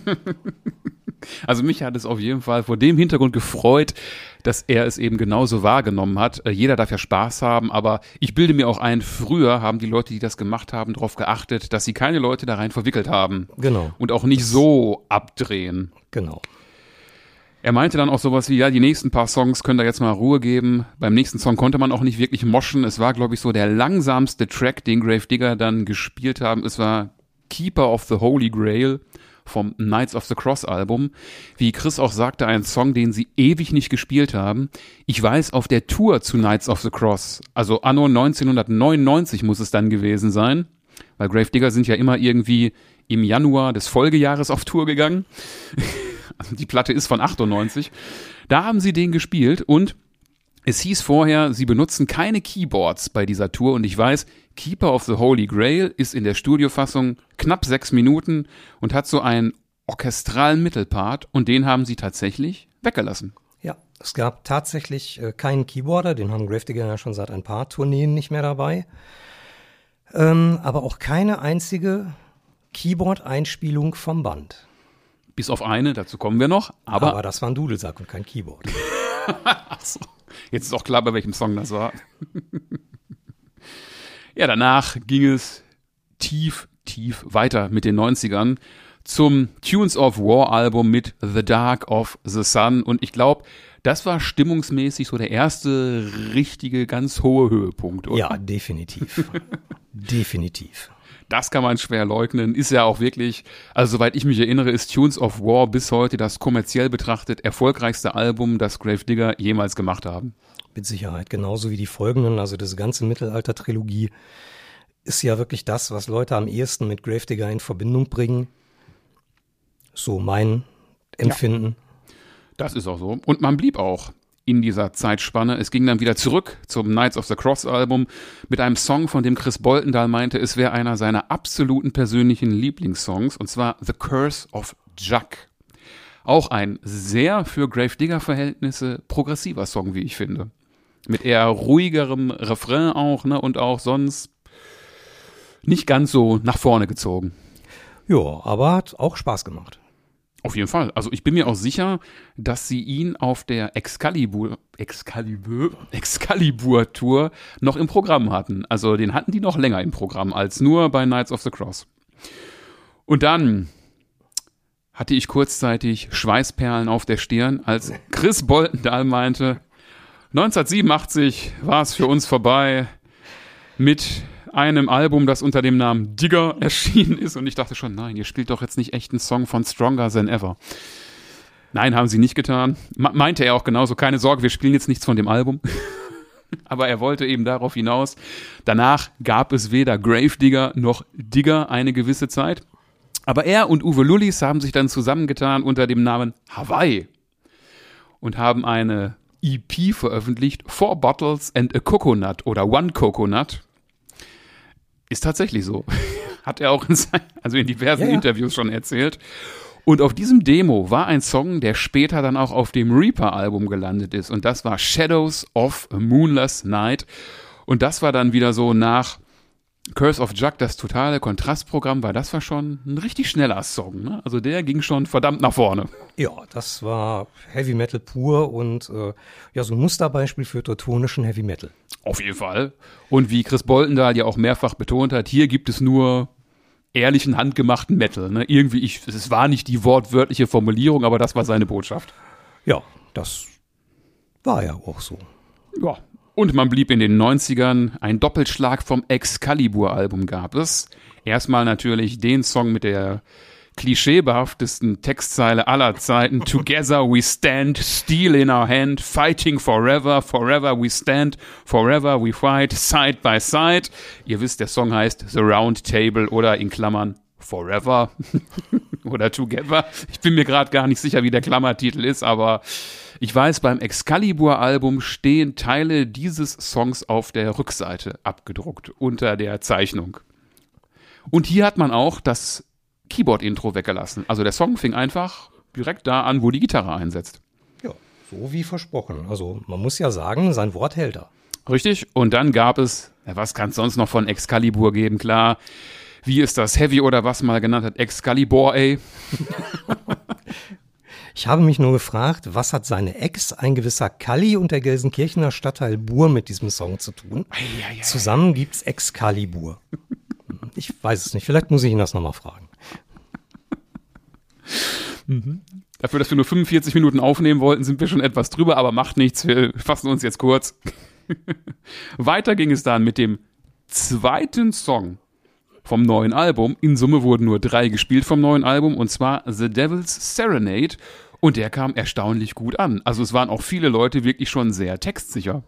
Also mich hat es auf jeden Fall vor dem Hintergrund gefreut, dass er es eben genauso wahrgenommen hat. Jeder darf ja Spaß haben, aber ich bilde mir auch ein, früher haben die Leute, die das gemacht haben, darauf geachtet, dass sie keine Leute da rein verwickelt haben. Genau. Und auch nicht so abdrehen. Genau. Er meinte dann auch sowas wie, ja, die nächsten paar Songs können da jetzt mal Ruhe geben. Beim nächsten Song konnte man auch nicht wirklich moschen. Es war, glaube ich, so der langsamste Track, den Grave Digger dann gespielt haben. Es war Keeper of the Holy Grail vom Knights of the Cross Album. Wie Chris auch sagte, ein Song, den sie ewig nicht gespielt haben. Ich weiß, auf der Tour zu Knights of the Cross, also anno neunzehnhundertneunundneunzig muss es dann gewesen sein, weil Grave Digger sind ja immer irgendwie im Januar des Folgejahres auf Tour gegangen. Die Platte ist von achtundneunzig. Da haben sie den gespielt und es hieß vorher, sie benutzen keine Keyboards bei dieser Tour und ich weiß, Keeper of the Holy Grail ist in der Studiofassung knapp sechs Minuten und hat so einen orchestralen Mittelpart und den haben sie tatsächlich weggelassen. Ja, es gab tatsächlich äh, keinen Keyboarder, den haben Grave Digger ja schon seit ein paar Tourneen nicht mehr dabei. Ähm, aber auch keine einzige Keyboard-Einspielung vom Band. Bis auf eine, dazu kommen wir noch. Aber, aber das war ein Dudelsack und kein Keyboard. Ach so. Jetzt ist auch klar, bei welchem Song das war. Ja, danach ging es tief, tief weiter mit den neunzigern zum Tunes of War Album mit The Dark of the Sun. Und ich glaube, das war stimmungsmäßig so der erste richtige, ganz hohe Höhepunkt, oder? Ja, definitiv. Definitiv. Das kann man schwer leugnen, ist ja auch wirklich, also soweit ich mich erinnere, ist Tunes of War bis heute das kommerziell betrachtet erfolgreichste Album, das Grave Digger jemals gemacht haben. Mit Sicherheit, genauso wie die folgenden, also diese ganze Mittelalter-Trilogie ist ja wirklich das, was Leute am ehesten mit Grave Digger in Verbindung bringen. So mein Empfinden. Ja, das ist auch so. Und man blieb auch in dieser Zeitspanne. Es ging dann wieder zurück zum Knights of the Cross Album mit einem Song, von dem Chris Boltendahl meinte, es wäre einer seiner absoluten persönlichen Lieblingssongs, und zwar The Curse of Jack. Auch ein sehr für Grave Digger Verhältnisse progressiver Song, wie ich finde. Mit eher ruhigerem Refrain auch, ne, und auch sonst nicht ganz so nach vorne gezogen. Ja, aber hat auch Spaß gemacht. Auf jeden Fall. Also ich bin mir auch sicher, dass sie ihn auf der Excalibur, Excalibur, Excalibur Tour noch im Programm hatten. Also den hatten die noch länger im Programm als nur bei Knights of the Cross. Und dann hatte ich kurzzeitig Schweißperlen auf der Stirn, als Chris Boltendahl meinte, neunzehnhundertsiebenundachtzig war es für uns vorbei mit einem Album, das unter dem Namen Digger erschienen ist. Und ich dachte schon, nein, ihr spielt doch jetzt nicht echt einen Song von Stronger Than Ever. Nein, haben sie nicht getan. Me- meinte er auch genauso, keine Sorge, wir spielen jetzt nichts von dem Album. Aber er wollte eben darauf hinaus. Danach gab es weder Grave Digger noch Digger eine gewisse Zeit. Aber er und Uwe Lullis haben sich dann zusammengetan unter dem Namen Hawaii und haben eine E P veröffentlicht, Four Bottles and a Coconut oder One Coconut. Ist tatsächlich so. Hat er auch in, sein, also in diversen ja, ja. Interviews schon erzählt. Und auf diesem Demo war ein Song, der später dann auch auf dem Reaper-Album gelandet ist. Und das war Shadows of a Moonless Night. Und das war dann wieder so nach Curse of Jack, das totale Kontrastprogramm, weil das war schon ein richtig schneller Song. Ne? Also der ging schon verdammt nach vorne. Ja, das war Heavy Metal pur und äh, ja, so ein Musterbeispiel für teutonischen Heavy Metal. Auf jeden Fall. Und wie Chris Boltendahl ja auch mehrfach betont hat, hier gibt es nur ehrlichen, handgemachten Metal. Ne? Irgendwie, ich, es war nicht die wortwörtliche Formulierung, aber das war seine Botschaft. Ja, das war ja auch so. Ja. Und man blieb in den neunzigern. Ein Doppelschlag vom Excalibur-Album gab es. Erstmal natürlich den Song mit der klischeebehaftesten Textzeile aller Zeiten. Together we stand, steel in our hand, fighting forever, forever we stand, forever we fight, side by side. Ihr wisst, der Song heißt The Round Table oder in Klammern Forever oder Together. Ich bin mir gerade gar nicht sicher, wie der Klammertitel ist, aber ich weiß, beim Excalibur-Album stehen Teile dieses Songs auf der Rückseite abgedruckt unter der Zeichnung. Und hier hat man auch das Keyboard-Intro weggelassen. Also der Song fing einfach direkt da an, wo die Gitarre einsetzt. Ja, so wie versprochen. Also man muss ja sagen, sein Wort hält er. Richtig. Und dann gab es, ja, was kann es sonst noch von Excalibur geben? Klar, wie ist das Heavy oder was mal genannt hat? Excalibur, ey. Ich habe mich nur gefragt, was hat seine Ex, ein gewisser Kalli und der Gelsenkirchener Stadtteil Bur mit diesem Song zu tun? Ei, ei, ei. Zusammen gibt's Excalibur. Ich weiß es nicht, vielleicht muss ich ihn das nochmal fragen. Mhm. Dafür, dass wir nur fünfundvierzig Minuten aufnehmen wollten, sind wir schon etwas drüber, aber macht nichts, wir fassen uns jetzt kurz. Weiter ging es dann mit dem zweiten Song vom neuen Album. In Summe wurden nur drei gespielt vom neuen Album, und zwar The Devil's Serenade, und der kam erstaunlich gut an. Also es waren auch viele Leute wirklich schon sehr textsicher.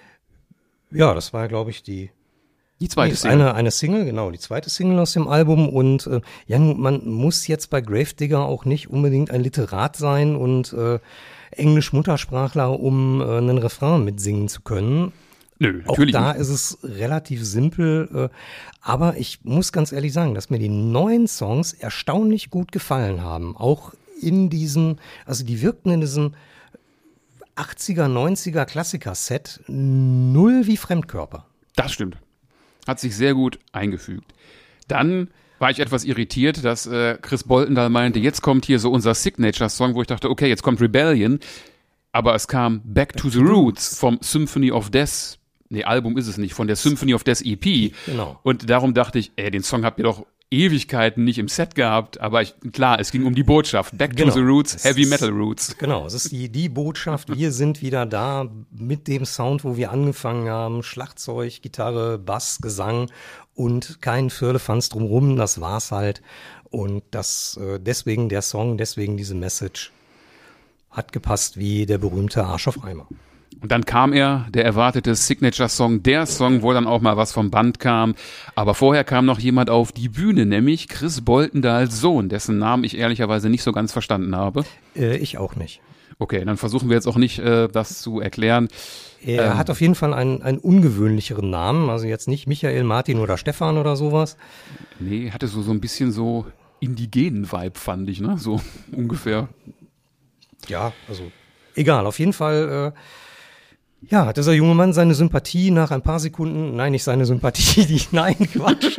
Ja, das war, glaube ich, die Die zweite nee, Single. Eine, eine Single, genau, die zweite Single aus dem Album. Und äh, ja, man muss jetzt bei Gravedigger auch nicht unbedingt ein Literat sein und äh, Englisch-Muttersprachler, um äh, einen Refrain mitsingen zu können. Nö, Auch natürlich da nicht. ist es relativ simpel, äh, aber ich muss ganz ehrlich sagen, dass mir die neuen Songs erstaunlich gut gefallen haben. Auch in diesem, also die wirkten in diesem achtziger, neunziger Klassiker-Set null wie Fremdkörper. Das stimmt. Hat sich sehr gut eingefügt. Dann war ich etwas irritiert, dass äh, Chris Boltendahl meinte, jetzt kommt hier so unser Signature-Song, wo ich dachte, okay, jetzt kommt Rebellion. Aber es kam Back to the Roots vom Symphony of Death. Nee, Album ist es nicht, von der Symphony of Death E P. Genau. Und darum dachte ich, ey, den Song habt ihr doch Ewigkeiten nicht im Set gehabt. Aber ich, klar, es ging um die Botschaft. Back Genau. to the Roots, Es Heavy ist- Metal Roots. Genau, es ist die, die Botschaft, wir sind wieder da mit dem Sound, wo wir angefangen haben. Schlagzeug, Gitarre, Bass, Gesang und kein Firlefanz drumrum, das war's halt. Und das äh, deswegen der Song, deswegen diese Message hat gepasst wie der berühmte Arsch auf Eimer. Und dann kam er, der erwartete Signature-Song, der Song, wo dann auch mal was vom Band kam. Aber vorher kam noch jemand auf die Bühne, nämlich Chris Boltendahls Sohn, dessen Namen ich ehrlicherweise nicht so ganz verstanden habe. Äh, ich auch nicht. Okay, dann versuchen wir jetzt auch nicht, äh, das zu erklären. Er Ähm. hat auf jeden Fall einen, einen ungewöhnlicheren Namen, also jetzt nicht Michael, Martin oder Stefan oder sowas. Nee, hatte so, so ein bisschen so indigenen Vibe, fand ich, ne? So ungefähr. Ja, also egal, auf jeden Fall, äh, ja, hat dieser junge Mann seine Sympathie nach ein paar Sekunden, nein, nicht seine Sympathie, die, nein, Quatsch.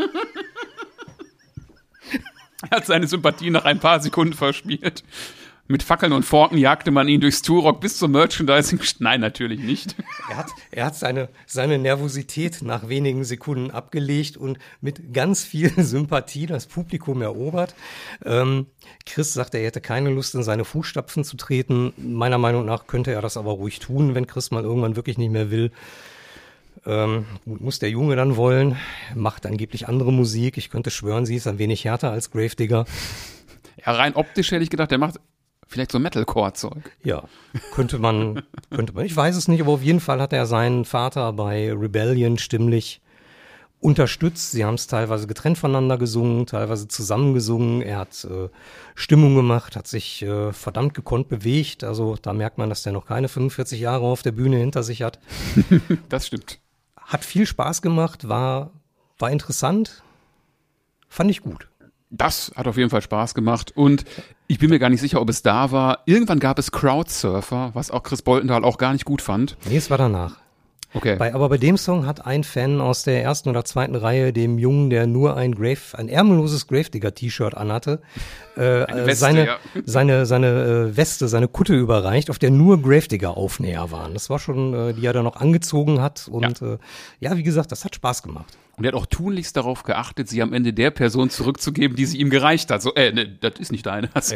Er hat seine Sympathie nach ein paar Sekunden verspielt. Mit Fackeln und Forken jagte man ihn durchs Turok bis zum Merchandising. Nein, natürlich nicht. Er hat, er hat seine, seine Nervosität nach wenigen Sekunden abgelegt und mit ganz viel Sympathie das Publikum erobert. Ähm, Chris sagt, er hätte keine Lust, in seine Fußstapfen zu treten. Meiner Meinung nach könnte er das aber ruhig tun, wenn Chris mal irgendwann wirklich nicht mehr will. Ähm, muss der Junge dann wollen, macht angeblich andere Musik. Ich könnte schwören, sie ist ein wenig härter als Gravedigger. Ja, rein optisch hätte ich gedacht, der macht vielleicht so Metalcore-Zeug. Ja, könnte man, könnte man, ich weiß es nicht, aber auf jeden Fall hat er seinen Vater bei Rebellion stimmlich unterstützt. Sie haben es teilweise getrennt voneinander gesungen, teilweise zusammen gesungen. Er hat äh, Stimmung gemacht, hat sich äh, verdammt gekonnt bewegt. Also da merkt man, dass der noch keine fünfundvierzig Jahre auf der Bühne hinter sich hat. Das stimmt. Hat viel Spaß gemacht, war, war interessant, fand ich gut. Das hat auf jeden Fall Spaß gemacht und ich bin mir gar nicht sicher, ob es da war. Irgendwann gab es Crowdsurfer, was auch Chris Boltendahl auch gar nicht gut fand. Nee, es war danach. Okay. Bei, aber bei dem Song hat ein Fan aus der ersten oder zweiten Reihe dem Jungen, der nur ein Grave, ein ärmelloses Gravedigger-T-Shirt anhatte, äh, Eine Weste, seine, ja. seine, seine äh, Weste, seine Kutte überreicht, auf der nur Gravedigger-Aufnäher waren. Das war schon, äh, die er dann noch angezogen hat und ja. Äh, ja, wie gesagt, das hat Spaß gemacht. Und er hat auch tunlichst darauf geachtet, sie am Ende der Person zurückzugeben, die sie ihm gereicht hat. So, äh, ne, das ist nicht deine. Also,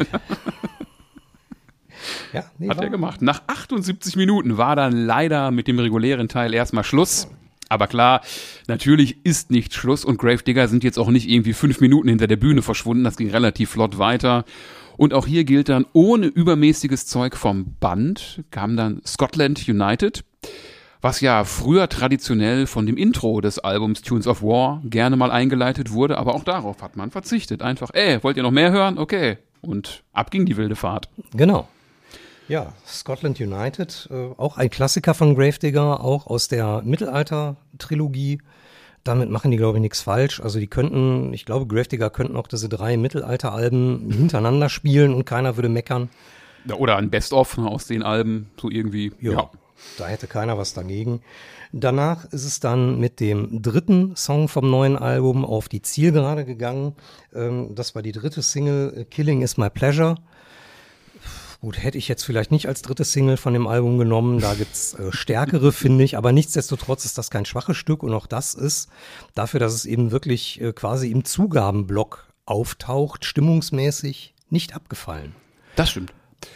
Ja, nee, hat war- er gemacht. Nach achtundsiebzig Minuten war dann leider mit dem regulären Teil erstmal Schluss. Aber klar, natürlich ist nicht Schluss und Gravedigger sind jetzt auch nicht irgendwie fünf Minuten hinter der Bühne verschwunden. Das ging relativ flott weiter. Und auch hier gilt dann, ohne übermäßiges Zeug vom Band kam dann Scotland United, was ja früher traditionell von dem Intro des Albums Tunes of War gerne mal eingeleitet wurde. Aber auch darauf hat man verzichtet. Einfach, ey, wollt ihr noch mehr hören? Okay. Und ab ging die wilde Fahrt. Genau. Ja, Scotland United, äh, auch ein Klassiker von Gravedigger, auch aus der Mittelalter-Trilogie. Damit machen die, glaube ich, nichts falsch. Also die könnten, ich glaube, Gravedigger könnten auch diese drei Mittelalter-Alben hintereinander spielen und keiner würde meckern. Oder ein Best-of aus den Alben, so irgendwie. Ja, Ja. da hätte keiner was dagegen. Danach ist es dann mit dem dritten Song vom neuen Album auf die Zielgerade gegangen. Ähm, das war die dritte Single, äh, Killing is my pleasure. Gut, hätte ich jetzt vielleicht nicht als dritte Single von dem Album genommen. Da gibt's äh, stärkere, finde ich. Aber nichtsdestotrotz ist das kein schwaches Stück. Und auch das ist dafür, dass es eben wirklich äh, quasi im Zugabenblock auftaucht, stimmungsmäßig nicht abgefallen. Das stimmt.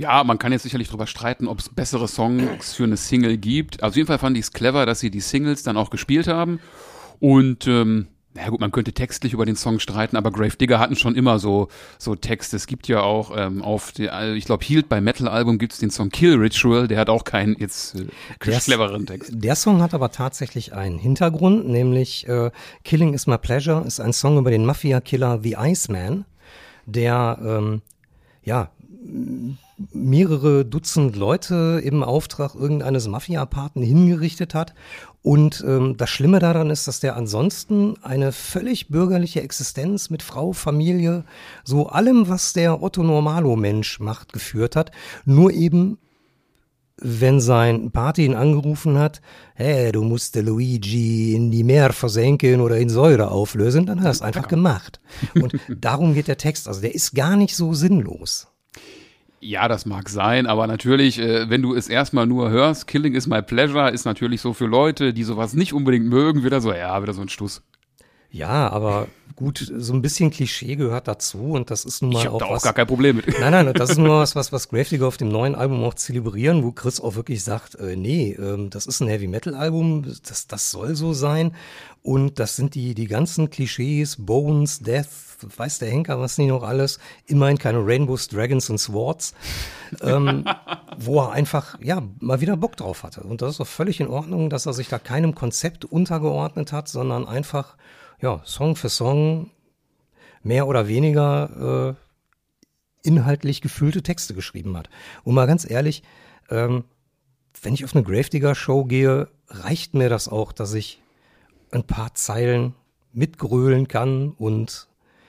Ja, man kann jetzt sicherlich drüber streiten, ob es bessere Songs für eine Single gibt. Also auf jeden Fall fand ich es clever, dass sie die Singles dann auch gespielt haben. Und ähm, na gut, man könnte textlich über den Song streiten, aber Gravedigger hatten schon immer so so Texte. Es gibt ja auch ähm, auf der, ich glaube, Healed by Metal Album gibt es den Song Kill Ritual, der hat auch keinen jetzt äh, clevereren Text. Der Song hat aber tatsächlich einen Hintergrund, nämlich äh, Killing is My Pleasure ist ein Song über den Mafia-Killer The Iceman, der ähm, ja mehrere Dutzend Leute im Auftrag irgendeines Mafia-Paten hingerichtet hat. Und ähm, das Schlimme daran ist, dass der ansonsten eine völlig bürgerliche Existenz mit Frau, Familie, so allem, was der Otto-Normalo-Mensch macht, geführt hat. Nur eben, wenn sein Party ihn angerufen hat, hey, du musst Luigi in die Meer versenken oder in Säure auflösen, dann hat er es einfach gemacht. Und darum geht der Text. Also der ist gar nicht so sinnlos. Ja, das mag sein, aber natürlich, äh, wenn du es erstmal nur hörst, Killing is my pleasure, ist natürlich so für Leute, die sowas nicht unbedingt mögen, wieder so, ja, wieder so ein Stuss. Ja, aber gut, so ein bisschen Klischee gehört dazu und das ist nun mal ich hab auch da auch was. gar kein Problem mit. Nein, nein, das ist nur was, was, was Gravedigger auf dem neuen Album auch zelebrieren, wo Chris auch wirklich sagt, äh, nee, ähm, das ist ein Heavy-Metal-Album, das, das soll so sein und das sind die, die ganzen Klischees, Bones, Death, weiß der Henker was nicht noch alles, immerhin keine Rainbows, Dragons und Swords, ähm, wo er einfach, ja, mal wieder Bock drauf hatte und das ist doch völlig in Ordnung, dass er sich da keinem Konzept untergeordnet hat, sondern einfach ja, Song für Song mehr oder weniger äh, inhaltlich gefüllte Texte geschrieben hat. Und mal ganz ehrlich, ähm, wenn ich auf eine Gravedigger-Show gehe, reicht mir das auch, dass ich ein paar Zeilen mitgrölen kann und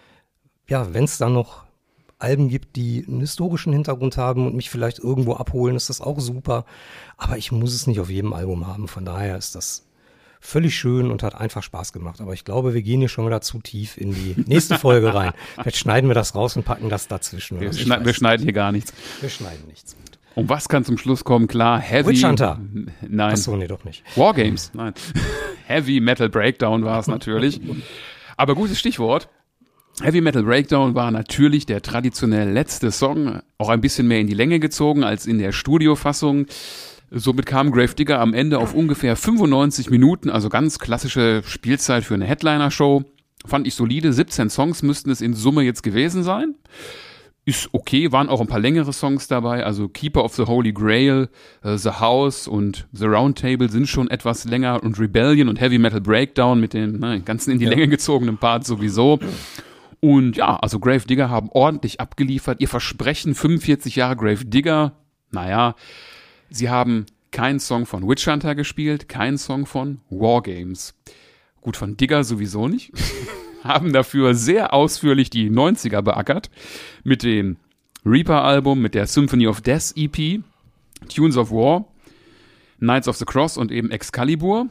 ja, wenn es dann noch Alben gibt, die einen historischen Hintergrund haben und mich vielleicht irgendwo abholen, ist das auch super. Aber ich muss es nicht auf jedem Album haben, von daher ist das völlig schön und hat einfach Spaß gemacht. Aber ich glaube, wir gehen hier schon wieder zu tief in die nächste Folge rein. Vielleicht schneiden wir das raus und packen das dazwischen. Wir, schneid, wir schneiden hier gar nichts. Wir schneiden nichts. Und was kann zum Schluss kommen? Klar, Heavy. Witch Hunter. Nein. Achso, nee, doch nicht. Wargames. Nein. Heavy Metal Breakdown war es natürlich. Aber gutes Stichwort. Heavy Metal Breakdown war natürlich der traditionell letzte Song, auch ein bisschen mehr in die Länge gezogen als in der Studiofassung. Somit kam Gravedigger am Ende auf ungefähr fünfundneunzig Minuten, also ganz klassische Spielzeit für eine Headliner-Show. Fand ich solide, siebzehn Songs müssten es in Summe jetzt gewesen sein. Ist okay, waren auch ein paar längere Songs dabei, also Keeper of the Holy Grail, uh, The House und The Round Table sind schon etwas länger und Rebellion und Heavy Metal Breakdown mit den ne, ganzen in die ja. Länge gezogenen Parts sowieso. Und ja, also Gravedigger haben ordentlich abgeliefert. Ihr Versprechen, fünfundvierzig Jahre Gravedigger, naja, sie haben keinen Song von Witch Hunter gespielt, keinen Song von Wargames. Gut, von Digger sowieso nicht. Haben dafür sehr ausführlich die neunziger beackert. Mit dem Reaper-Album, mit der Symphony of Death E P, Tunes of War, Knights of the Cross und eben Excalibur.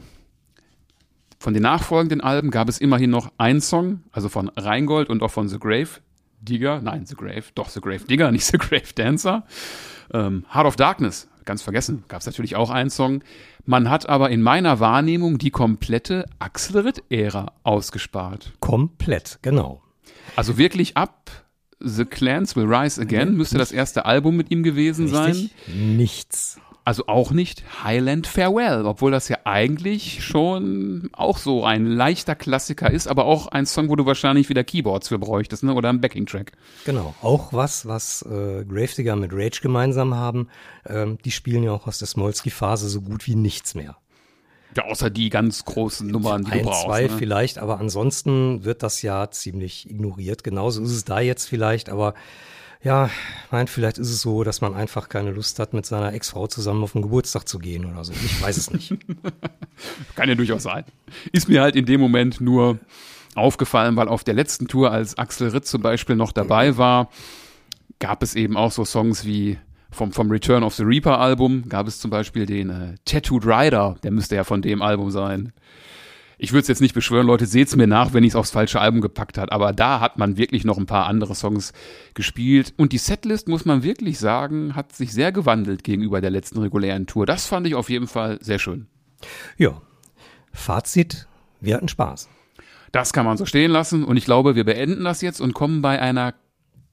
Von den nachfolgenden Alben gab es immerhin noch einen Song, also von Rheingold und auch von The Grave Digger, nein, The Grave, doch The Grave Digger, nicht The Grave Dancer. Ähm, Heart of Darkness, ganz vergessen, gab es natürlich auch einen Song. Man hat aber in meiner Wahrnehmung die komplette Axel Ritt-Ära ausgespart. Komplett, genau. Also wirklich ab The Clans Will Rise Again müsste das erste Album mit ihm gewesen Richtig? sein. Nichts. Also auch nicht Highland Farewell, obwohl das ja eigentlich schon auch so ein leichter Klassiker ist, aber auch ein Song, wo du wahrscheinlich wieder Keyboards für bräuchtest, ne? Oder ein Backing-Track. Genau, auch was, was äh, Gravedigger mit Rage gemeinsam haben, ähm, die spielen ja auch aus der Smolsky-Phase so gut wie nichts mehr. Ja, außer die ganz großen Nummern, die Ein, du brauchst. zwei ne? vielleicht, aber ansonsten wird das ja ziemlich ignoriert. Genauso ist es da jetzt vielleicht, aber ja, nein, vielleicht ist es so, dass man einfach keine Lust hat, mit seiner Ex-Frau zusammen auf den Geburtstag zu gehen oder so. Ich weiß es nicht. Kann ja durchaus sein. Ist mir halt in dem Moment nur aufgefallen, weil auf der letzten Tour, als Axel Ritt zum Beispiel noch dabei war, gab es eben auch so Songs wie vom, vom Return of the Reaper Album, gab es zum Beispiel den äh, Tattooed Rider, der müsste ja von dem Album sein. Ich würde es jetzt nicht beschwören, Leute, seht's mir nach, wenn ich es aufs falsche Album gepackt hat, aber da hat man wirklich noch ein paar andere Songs gespielt und die Setlist, muss man wirklich sagen, hat sich sehr gewandelt gegenüber der letzten regulären Tour. Das fand ich auf jeden Fall sehr schön. Ja, Fazit, wir hatten Spaß. Das kann man so stehen lassen und ich glaube, wir beenden das jetzt und kommen bei einer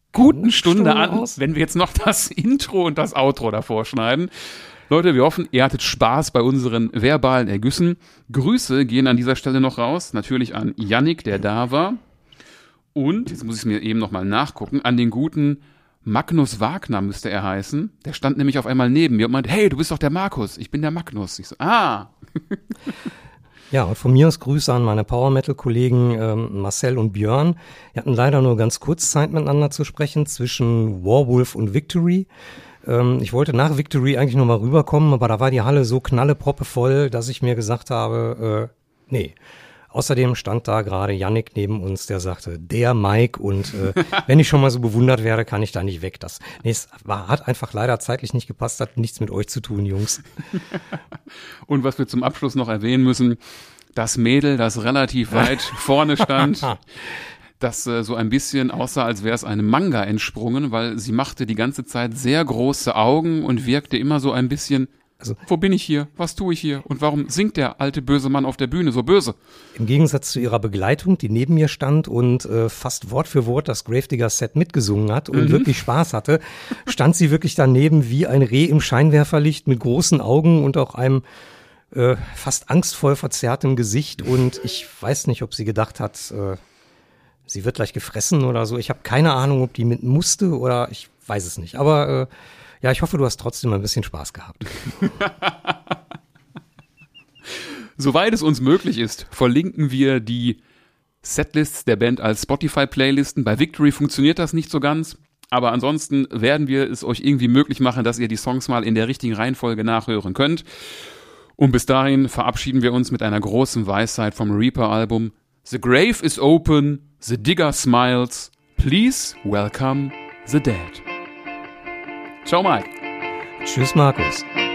guten Stunde, Stunde an, aus. wenn wir jetzt noch das Intro und das Outro davor schneiden. Leute, wir hoffen, ihr hattet Spaß bei unseren verbalen Ergüssen. Grüße gehen an dieser Stelle noch raus, natürlich an Yannick, der da war. Und, jetzt muss ich es mir eben nochmal nachgucken, an den guten Magnus Wagner müsste er heißen. Der stand nämlich auf einmal neben mir und meinte, hey, du bist doch der Markus, ich bin der Magnus. Ich so, ah. Ja, und von mir aus Grüße an meine Power-Metal-Kollegen ähm, Marcel und Björn. Wir hatten leider nur ganz kurz Zeit miteinander zu sprechen zwischen Warwolf und Victory. Ähm, ich wollte nach Victory eigentlich noch mal rüberkommen, aber da war die Halle so knalleproppevoll, dass ich mir gesagt habe, äh, nee. Außerdem stand da gerade Yannick neben uns, der sagte, der Mike, und äh, wenn ich schon mal so bewundert werde, kann ich da nicht weg. Das, nee, es war, hat einfach leider zeitlich nicht gepasst, hat nichts mit euch zu tun, Jungs. Und was wir zum Abschluss noch erwähnen müssen, das Mädel, das relativ weit vorne stand, das äh, so ein bisschen aussah, als wäre es einem Manga entsprungen, weil sie machte die ganze Zeit sehr große Augen und wirkte immer so ein bisschen, also, wo bin ich hier? Was tue ich hier? Und warum singt der alte böse Mann auf der Bühne so böse? Im Gegensatz zu ihrer Begleitung, die neben mir stand und äh, fast Wort für Wort das Gravedigger-Set mitgesungen hat und mhm. wirklich Spaß hatte, stand sie wirklich daneben wie ein Reh im Scheinwerferlicht mit großen Augen und auch einem äh, fast angstvoll verzerrtem Gesicht. Und ich weiß nicht, ob sie gedacht hat, äh, sie wird gleich gefressen oder so. Ich habe keine Ahnung, ob die mit musste oder ich weiß es nicht. Aber äh, ja, ich hoffe, du hast trotzdem ein bisschen Spaß gehabt. Soweit es uns möglich ist, verlinken wir die Setlists der Band als Spotify-Playlisten. Bei Victory funktioniert das nicht so ganz, aber ansonsten werden wir es euch irgendwie möglich machen, dass ihr die Songs mal in der richtigen Reihenfolge nachhören könnt. Und bis dahin verabschieden wir uns mit einer großen Weisheit vom Reaper-Album. The grave is open, the digger smiles, please welcome the dead. Ciao, Mike. Tschüss, Markus.